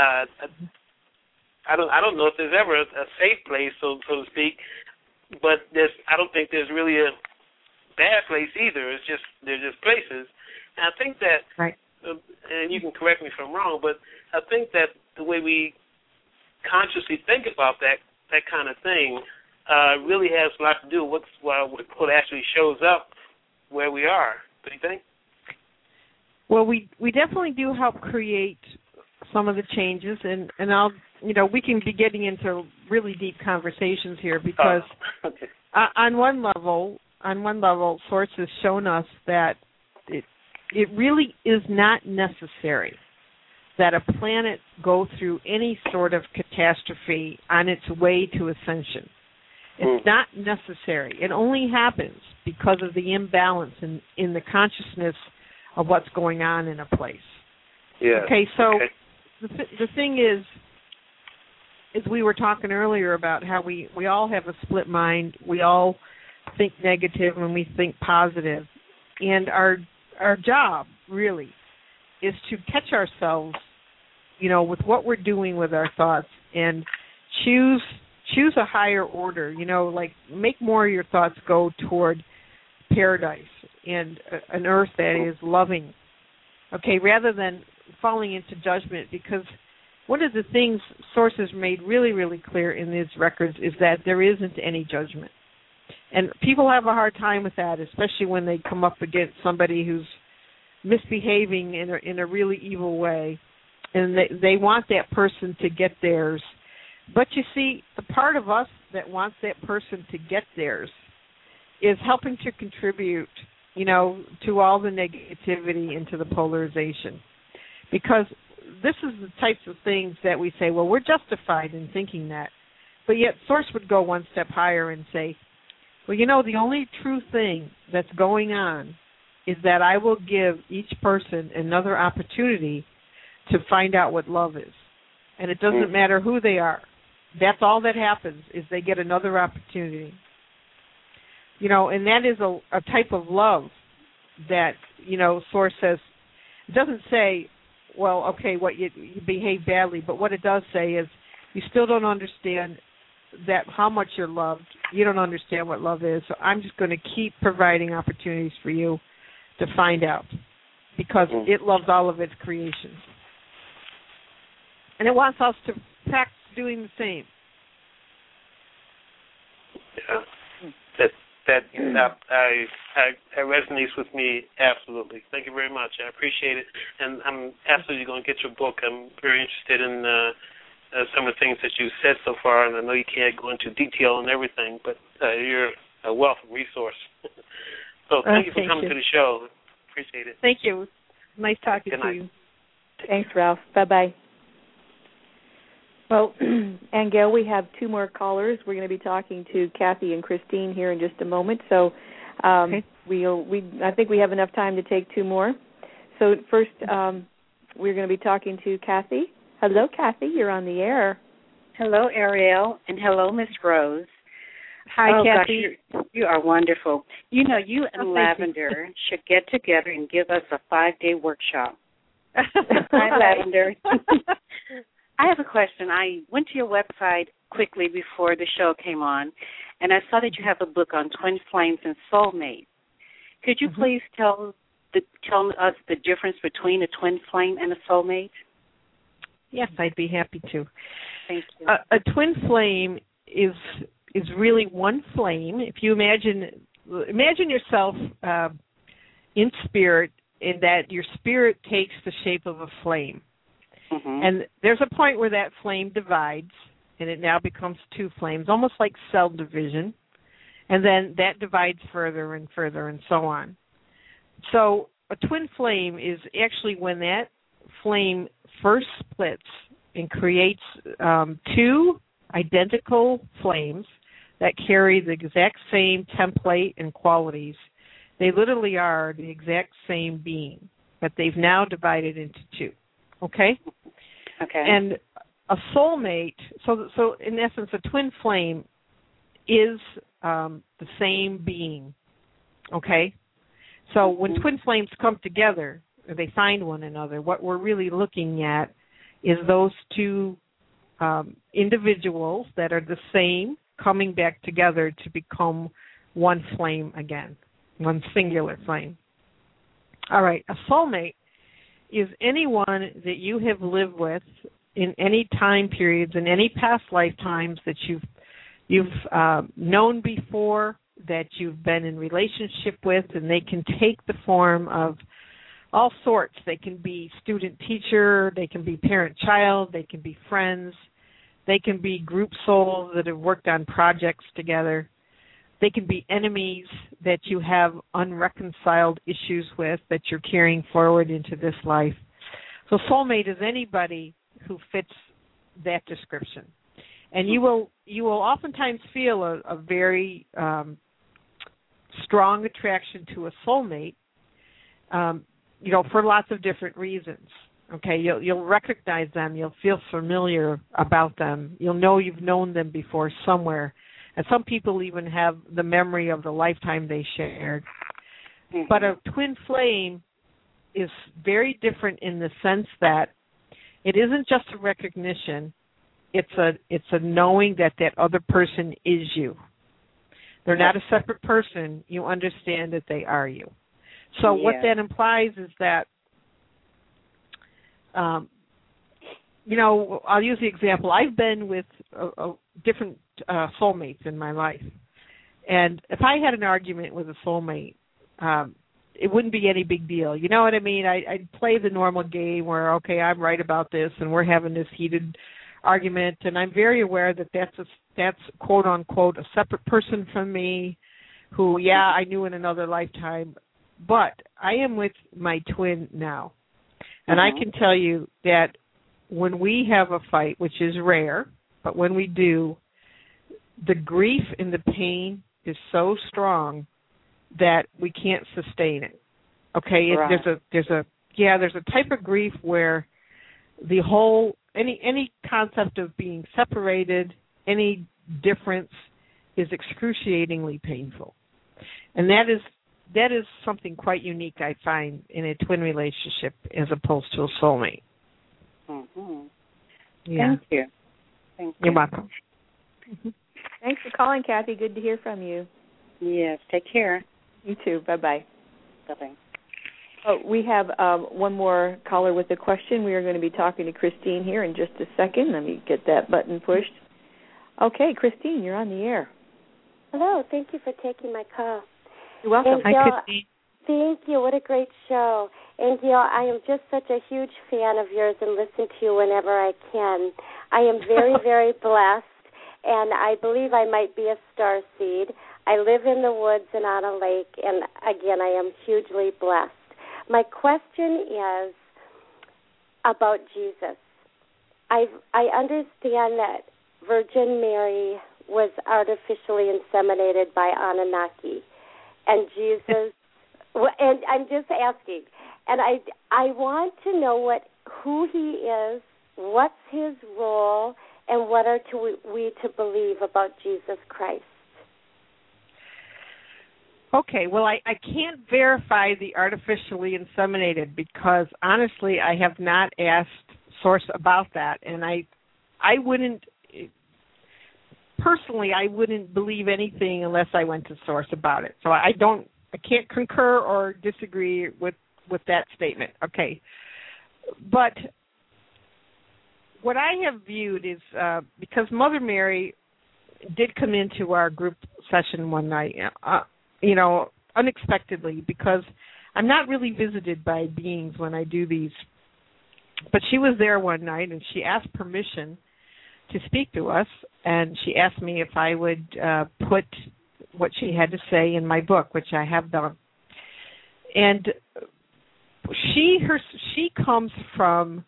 E: I don't know if there's ever a safe place, so to speak, but I don't think there's really a bad place either. They're just places, and I think that,
A: right.
E: And you can correct me if I'm wrong, but I think that the way we consciously think about that kind of thing really has a lot to do with what actually shows up where we are. Do you think?
A: Well, we definitely do help create some of the changes, and I'll we can be getting into really deep conversations here because
E: okay.
A: on one level, Source has shown us that it really is not necessary that a planet go through any sort of catastrophe on its way to ascension. It's not necessary. It only happens because of the imbalance in the consciousness of what's going on in a place.
E: Yeah.
A: Okay, so the thing is we were talking earlier about how we all have a split mind. We all think negative and we think positive. And our job, really, is to catch ourselves, with what we're doing with our thoughts and choose a higher order, like make more of your thoughts go toward paradise and an earth that is loving, okay, rather than falling into judgment, because one of the things Source has made really, really clear in these records is that there isn't any judgment. And people have a hard time with that, especially when they come up against somebody who's misbehaving in a really evil way, and they want that person to get theirs. But you see, the part of us that wants that person to get theirs is helping to contribute, to all the negativity and to the polarization. Because this is the types of things that we say, well, we're justified in thinking that. But yet Source would go one step higher and say, well, the only true thing that's going on is that I will give each person another opportunity to find out what love is. And it doesn't matter who they are. That's all that happens, is they get another opportunity. And that is a type of love that, Source says, it doesn't say, well, okay, what you behave badly, but what it does say is you still don't understand that how much you're loved. You don't understand what love is, so I'm just going to keep providing opportunities for you to find out, because it loves all of its creations. And it wants us to practice doing the same.
E: Yeah, that resonates with me absolutely. Thank you very much. I appreciate it, and I'm absolutely going to get your book. I'm very interested in some of the things that you said so far, and I know you can't go into detail on everything, but you're a wealth of resource. So thank you for coming to the show. Appreciate it.
A: Thank you. Nice talking to you.
B: Thanks, Ralph. Bye-bye. Well, and Gail, we have two more callers. We're going to be talking to Kathy and Christine here in just a moment. So I think we have enough time to take two more. So first, we're going to be talking to Kathy. Hello, Kathy. You're on the air.
F: Hello, Ariel, and hello, Miss Rose.
A: Hi, Kathy.
F: Gosh, you are wonderful. You and Lavender should get together and give us a 5-day workshop. Hi, Lavender. I have a question. I went to your website quickly before the show came on, and I saw that you have a book on twin flames and soulmates. Could you please tell us the difference between a twin flame and a soulmate?
A: Yes, I'd be happy to.
F: Thank you.
A: A twin flame is really one flame. If you imagine yourself in spirit, in that your spirit takes the shape of a flame. And there's a point where that flame divides, and it now becomes two flames, almost like cell division. And then that divides further and further and so on. So a twin flame is actually when that flame first splits and creates two identical flames that carry the exact same template and qualities. They literally are the exact same being, but they've now divided into two. Okay?
F: Okay.
A: And a soulmate, so in essence, a twin flame is the same being. Okay? So when twin flames come together, or they find one another, what we're really looking at is those two individuals that are the same coming back together to become one flame again, one singular flame. All right, a soulmate is anyone that you have lived with in any time periods, in any past lifetimes that you've known before, that you've been in relationship with, and they can take the form of all sorts. They can be student-teacher, they can be parent-child, they can be friends, they can be group souls that have worked on projects together. They can be enemies that you have unreconciled issues with that you're carrying forward into this life. So soulmate is anybody who fits that description. And you will oftentimes feel a very strong attraction to a soulmate, for lots of different reasons. Okay, you'll recognize them. You'll feel familiar about them. You'll know you've known them before somewhere. And some people even have the memory of the lifetime they shared. Mm-hmm. But a twin flame is very different in the sense that it isn't just a recognition. It's a knowing that other person is you. They're not a separate person. You understand that they are you. So what that implies is that, I'll use the example. I've been with different soulmates in my life. And if I had an argument with a soulmate, it wouldn't be any big deal. You know what I mean? I'd play the normal game where, okay, I'm right about this, and we're having this heated argument, and I'm very aware that that's quote unquote a separate person from me, who I knew in another lifetime, but I am with my twin now, and I can tell you that when we have a fight, which is rare, but when we do, the grief and the pain is so strong that we can't sustain it. Okay, right. There's a type of grief where the whole any concept of being separated, any difference, is excruciatingly painful, and that is something quite unique, I find, in a twin relationship as opposed to a soulmate.
F: Mm-hmm.
A: Yeah.
F: Thank you.
A: You're welcome.
B: Mm-hmm. Thanks for calling, Kathy. Good to hear from you.
F: Yes. Take care.
B: You too. Bye-bye.
F: Bye-bye.
B: Oh, we have one more caller with a question. We are going to be talking to Christine here in just a second. Let me get that button pushed. Okay, Christine, you're on the air.
G: Hello. Thank you for taking my call.
B: You're welcome.
A: Hi, Christine.
G: Thank you. What a great show. And, I am just such a huge fan of yours and listen to you whenever I can. I am very, very blessed, and I believe I might be a starseed. I live in the woods and on a lake, and, again, I am hugely blessed. My question is about Jesus. I understand that Virgin Mary was artificially inseminated by Anunnaki, and Jesus, and I'm just asking, and I want to know who he is, what's his role, and what are we to believe about Jesus Christ.
A: Okay, well, I can't verify the artificially inseminated because, honestly, I have not asked Source about that, and I wouldn't, personally, I wouldn't believe anything unless I went to Source about it. So I can't concur or disagree with that statement. Okay, but what I have viewed is because Mother Mary did come into our group session one night, unexpectedly, because I'm not really visited by beings when I do these. But she was there one night, and she asked permission to speak to us, and she asked me if I would put what she had to say in my book, which I have done. And she comes from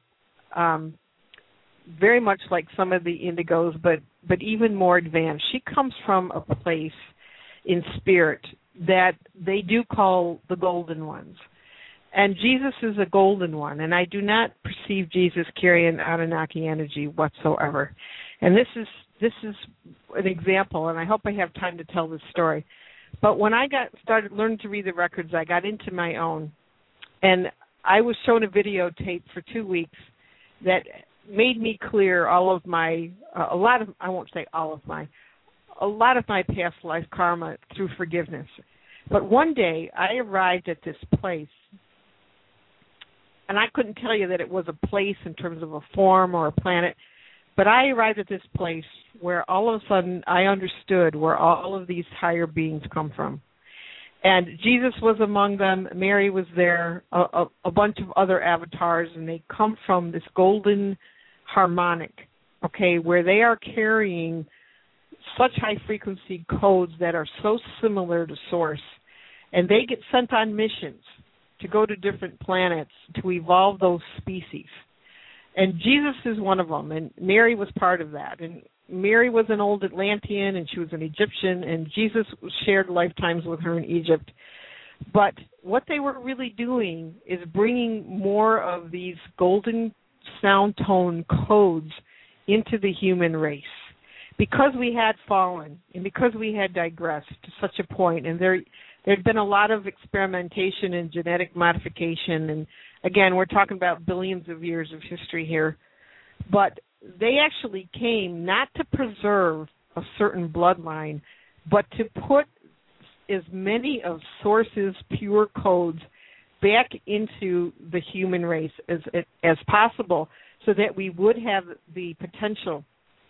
A: very much like some of the indigos, but even more advanced. She comes from a place in spirit that they do call the golden ones. And Jesus is a golden one, and I do not perceive Jesus carrying Anunnaki energy whatsoever. And this is an example, and I hope I have time to tell this story. But when I started learning to read the records, I got into my own, and I was shown a videotape for 2 weeks that made me clear all of my, a lot of my past life karma through forgiveness. But one day I arrived at this place, and I couldn't tell you that it was a place in terms of a form or a planet, but I arrived at this place where all of a sudden I understood where all of these higher beings come from. And Jesus was among them, Mary was there, a bunch of other avatars, and they come from this golden harmonic, okay, where they are carrying such high-frequency codes that are so similar to Source. And they get sent on missions to go to different planets to evolve those species. And Jesus is one of them, and Mary was part of that. And Mary was an old Atlantean, and she was an Egyptian, and Jesus shared lifetimes with her in Egypt. But what they were really doing is bringing more of these golden sound tone codes into the human race. Because we had fallen, and because we had digressed to such a point, and there'd been a lot of experimentation and genetic modification, and again, we're talking about billions of years of history here, but they actually came not to preserve a certain bloodline, but to put as many of Source's pure codes back into the human race as possible, so that we would have the potential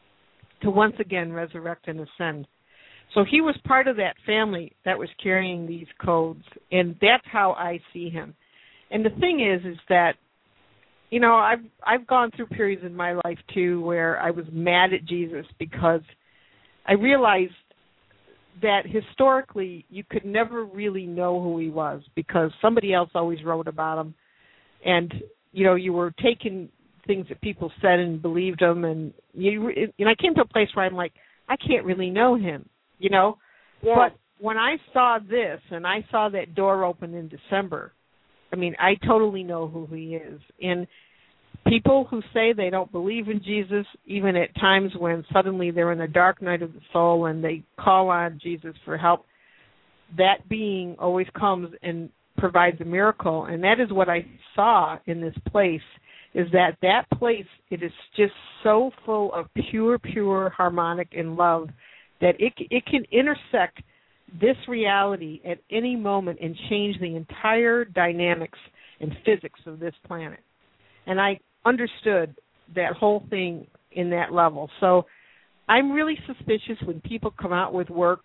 A: to once again resurrect and ascend. So he was part of that family that was carrying these codes, and that's how I see him. And the thing is that, you know, I've gone through periods in my life too where I was mad at Jesus because I realized that historically you could never really know who he was because somebody else always wrote about him, and you know, you were taking things that people said and believed them, and I came to a place where I'm like, I can't really know him, you know.
G: Yeah.
A: But when I saw this and I saw that door open in December, I mean, I totally know who he is. And people who say they don't believe in Jesus, even at times when suddenly they're in the dark night of the soul and they call on Jesus for help, that being always comes and provides a miracle. And that is what I saw in this place, is that place, it is just so full of pure harmonic and love that it can intersect this reality at any moment and change the entire dynamics and physics of this planet. And I understood that whole thing in that level. So I'm really suspicious when people come out with work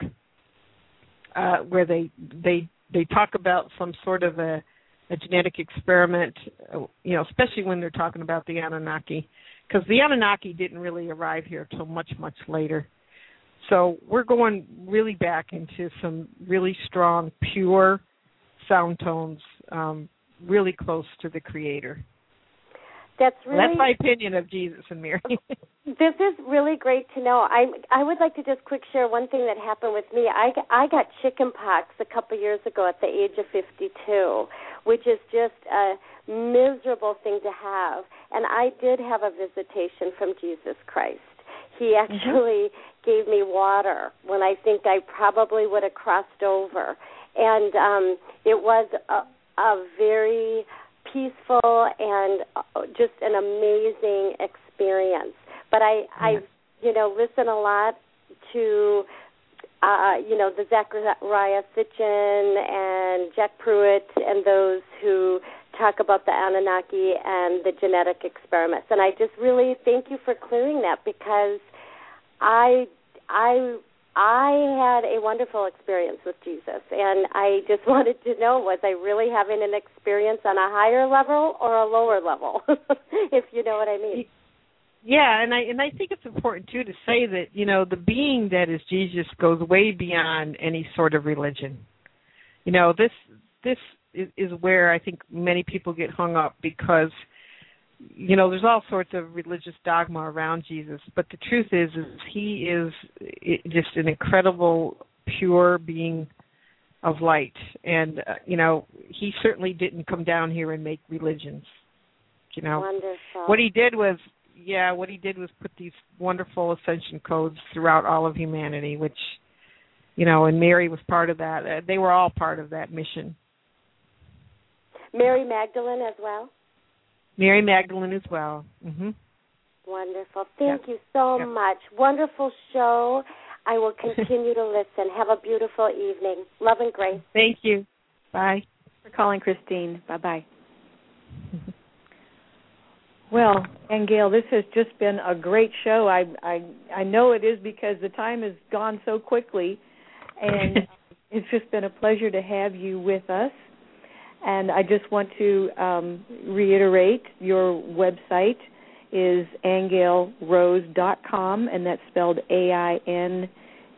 A: where they talk about some sort of a genetic experiment, you know, especially when they're talking about the Anunnaki, because the Anunnaki didn't really arrive here till much later. So we're going really back into some really strong, pure sound tones, really close to the Creator.
G: That's
A: my opinion of Jesus and Mary.
G: This is really great to know. I would like to just quick share one thing that happened with me. I got chicken pox a couple years ago at the age of 52, which is just a miserable thing to have. And I did have a visitation from Jesus Christ. He actually gave me water when I think I probably would have crossed over. And it was a very peaceful and just an amazing experience. But I listen a lot to, the Zachariah Sitchin and Jack Pruitt and those who talk about the Anunnaki and the genetic experiments. And I just really thank you for clearing that, because I had a wonderful experience with Jesus, and I just wanted to know, was I really having an experience on a higher level or a lower level, if you know what I mean.
A: Yeah, and I think it's important, too, to say that, you know, the being that is Jesus goes way beyond any sort of religion. You know, this is where I think many people get hung up, because there's all sorts of religious dogma around Jesus, but the truth is he is just an incredible, pure being of light, and he certainly didn't come down here and make religions.
G: Wonderful.
A: What he did was put these wonderful ascension codes throughout all of humanity, which, and Mary was part of that. They were all part of that mission.
G: Mary Magdalene as well?
A: Mary Magdalene as well. Mm-hmm.
G: Wonderful. Thank you so much. Wonderful show. I will continue to listen. Have a beautiful evening. Love and grace.
A: Thank you. Bye.
B: For calling, Christine. Bye-bye. Well, and Gail, this has just been a great show. I know it is, because the time has gone so quickly, and it's just been a pleasure to have you with us. And I just want to reiterate, your website is AingealRose.com, and that's spelled AINGEAL.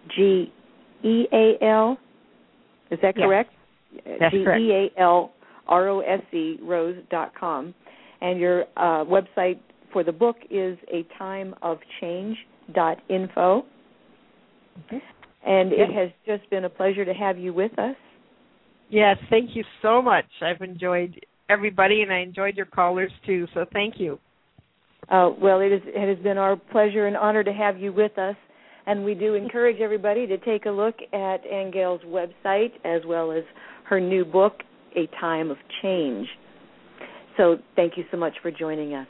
B: Is that correct?
A: That's correct.
B: GEALROSE, Rose.com. And your website for the book is atimeofchange.info.
A: Okay.
B: And it has just been a pleasure to have you with us.
A: Yes, thank you so much. I've enjoyed everybody, and I enjoyed your callers too, so thank you.
B: Well, it has been our pleasure and honor to have you with us, and we do encourage everybody to take a look at Aingeal's website as well as her new book, A Time of Change. So thank you so much for joining us.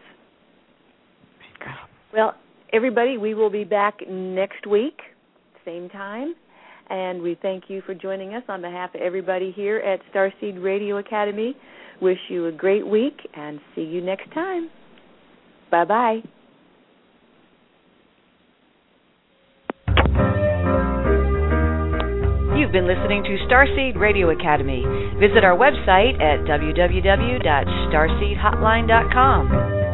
B: Well, everybody, we will be back next week, same time. And we thank you for joining us on behalf of everybody here at Starseed Radio Academy. Wish you a great week, and see you next time. Bye-bye. You've been listening to Starseed Radio Academy. Visit our website at www.starseedhotline.com.